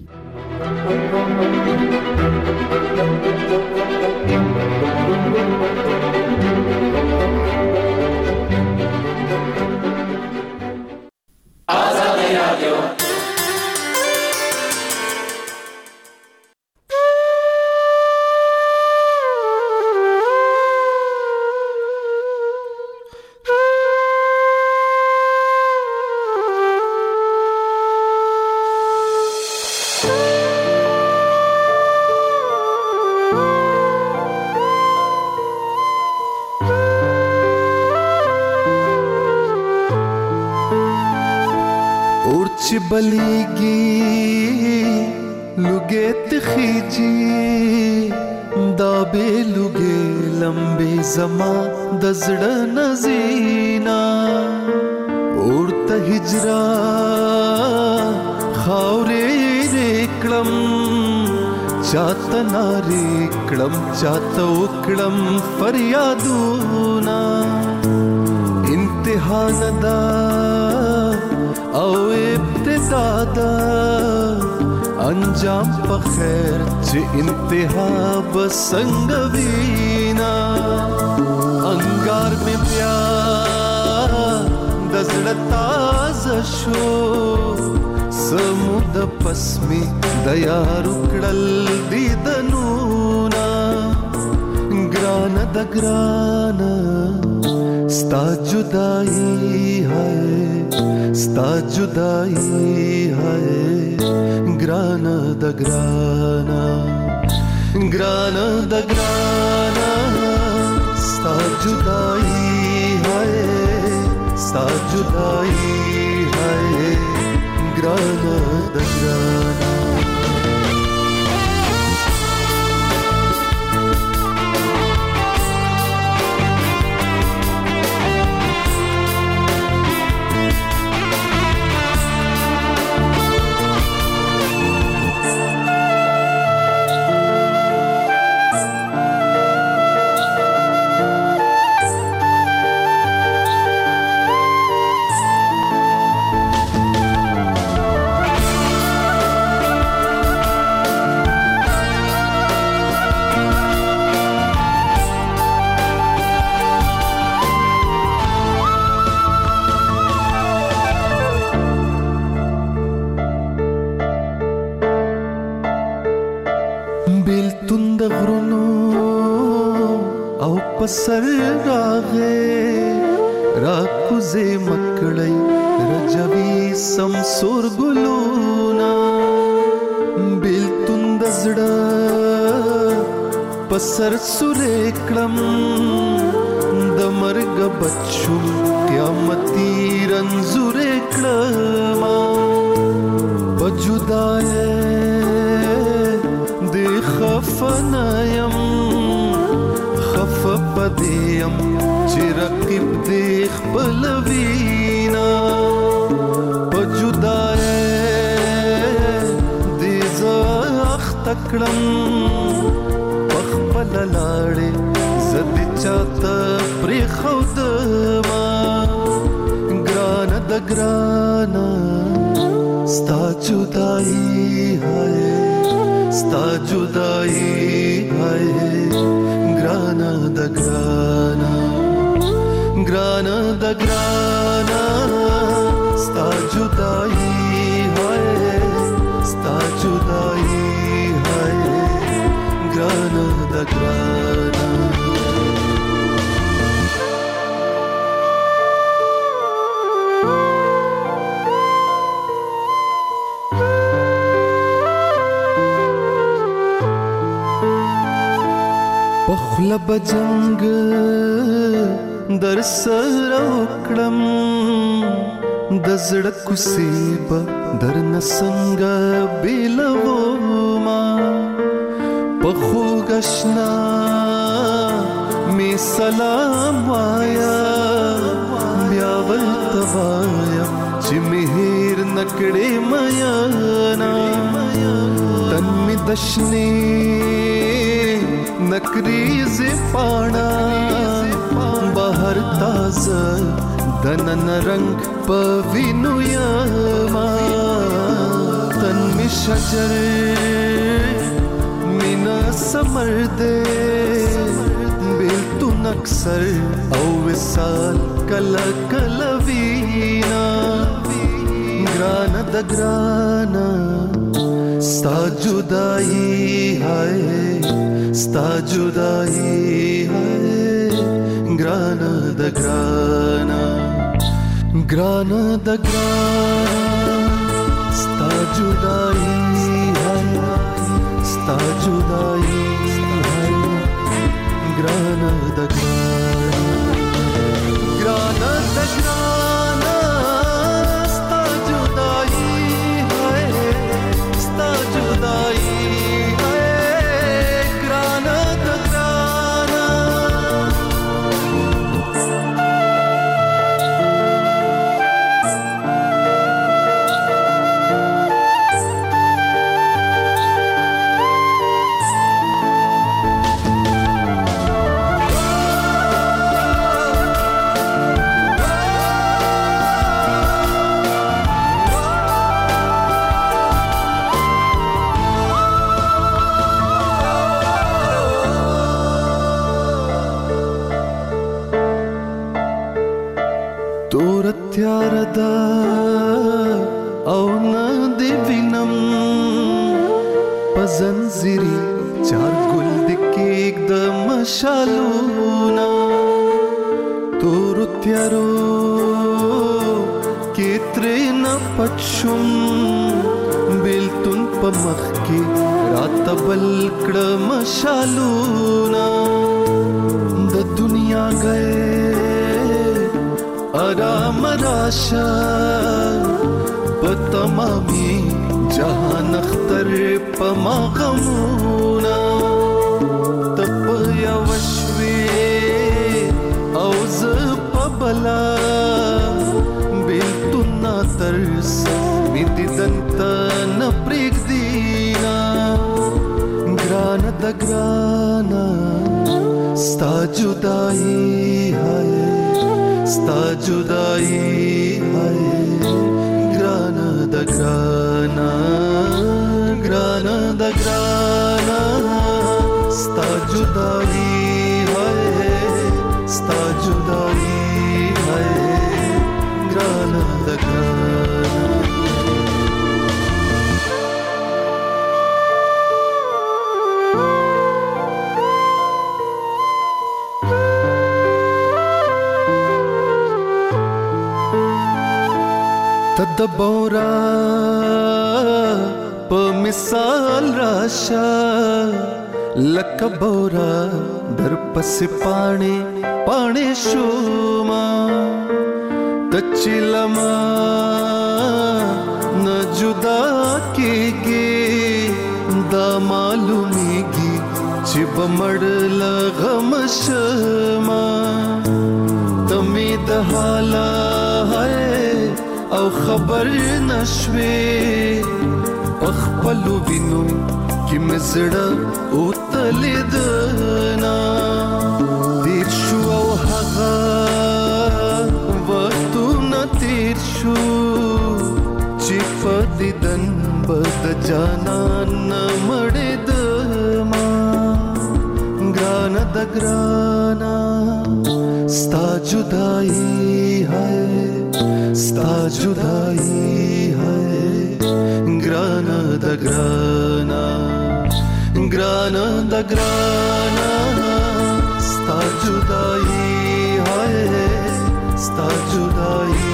بلیگی لگے تخیجی دابے لگے لمبے زما دزڑ نزینا اورتا ہجرا خاورے ریکڑم چاہتا ناریکڑم چاہتا اکڑم فریادونا انتہا ندا او ابتدا دا انجام په خیر چې انتها بسنګ وینا انګار می بیا د زړه تازه شو سمود پسمی د یار کړل دیدنونا ګران د ګران ستا جدائی ہے ستا جدائی ہے گرانا دا گرانا گرانا دا گرانا ستا جدائی ہے ستا جدائی ہے گرانا دا گرانا پسر راغې راکوزې مکړی رجوي سمسور ګلونا بیلتون د دزړه پسر سورې کړم د مرګ بچو قیامتي رنځورې کړم بجدای د خفنایم خف بدیم چې رقیب د خپل وینا بجدای د زخ تکړم پخپل لاړې زد چاته پرې خودما ګران د ګرانا ستا جدائی ہے ستا جدائی ہے گرانا د گرانا گرانا د گرانا ستا جدائی ہے ستا جدائی ہے گرانا د گرانا پخلا بجنگ در سر وکړم د زړه کوسیب در نسنګ بیلو ما پخو غشنا می سلام وایا بیا ولتوایا چې مهر نکړې میا نا تن می دشنی نکریز پانا بہر تازه دنن رنگ پوینو یما تن می شجر مینا سمر دے بیلتون اکثر او وصال کلا کلا وینا گرانا د گرانا ستا جدائی ہے ستا جدائی ہے گرانا د گرانا گرانا د گرانا ستا جدائی ہے ستا جدائی ہے گرانا د گرانا گرانا د گرانا ستا جدائی ہے ستا جدائی تیار دا او نا دی وینم پزنزیری چار گل دکیک د مشالونا تورو تیارو کتری نا پچشم بیلتون پا مخی رات بلکڑ مشالونا د دنیا گئے آرام راشا پتمامی جہان اختر پما غمونا تپ یا وشوی اوز پبلا بیلتونا ترس میتی دنتا نپریک دینا گرانا د گرانا ستا جدائی ہے ستا جدائی ہے گرانا د گرانا گرانا د گرانا ستا جدائی ہے ستا جدائی ہے گرانا د گرانا تد بورا په مثال راشه لکه بورا در پس پاڼې پاڼې شوما تچلما نه جدا کېږي دا معلومیږي چې بمړ لغم شما تمې د حالا او خبر نشوي خپلو وینو کې مزړه او تلدنا تیر شو او هغه وختو نه تیر شو چې په دیدن بد جانان مړې دما ګرانه د ګرانه ستا جدائی ہے ستا جدائی ہے گرانا دا گرانا گرانا دا گرانا ستا جدائی ہے ستا جدائی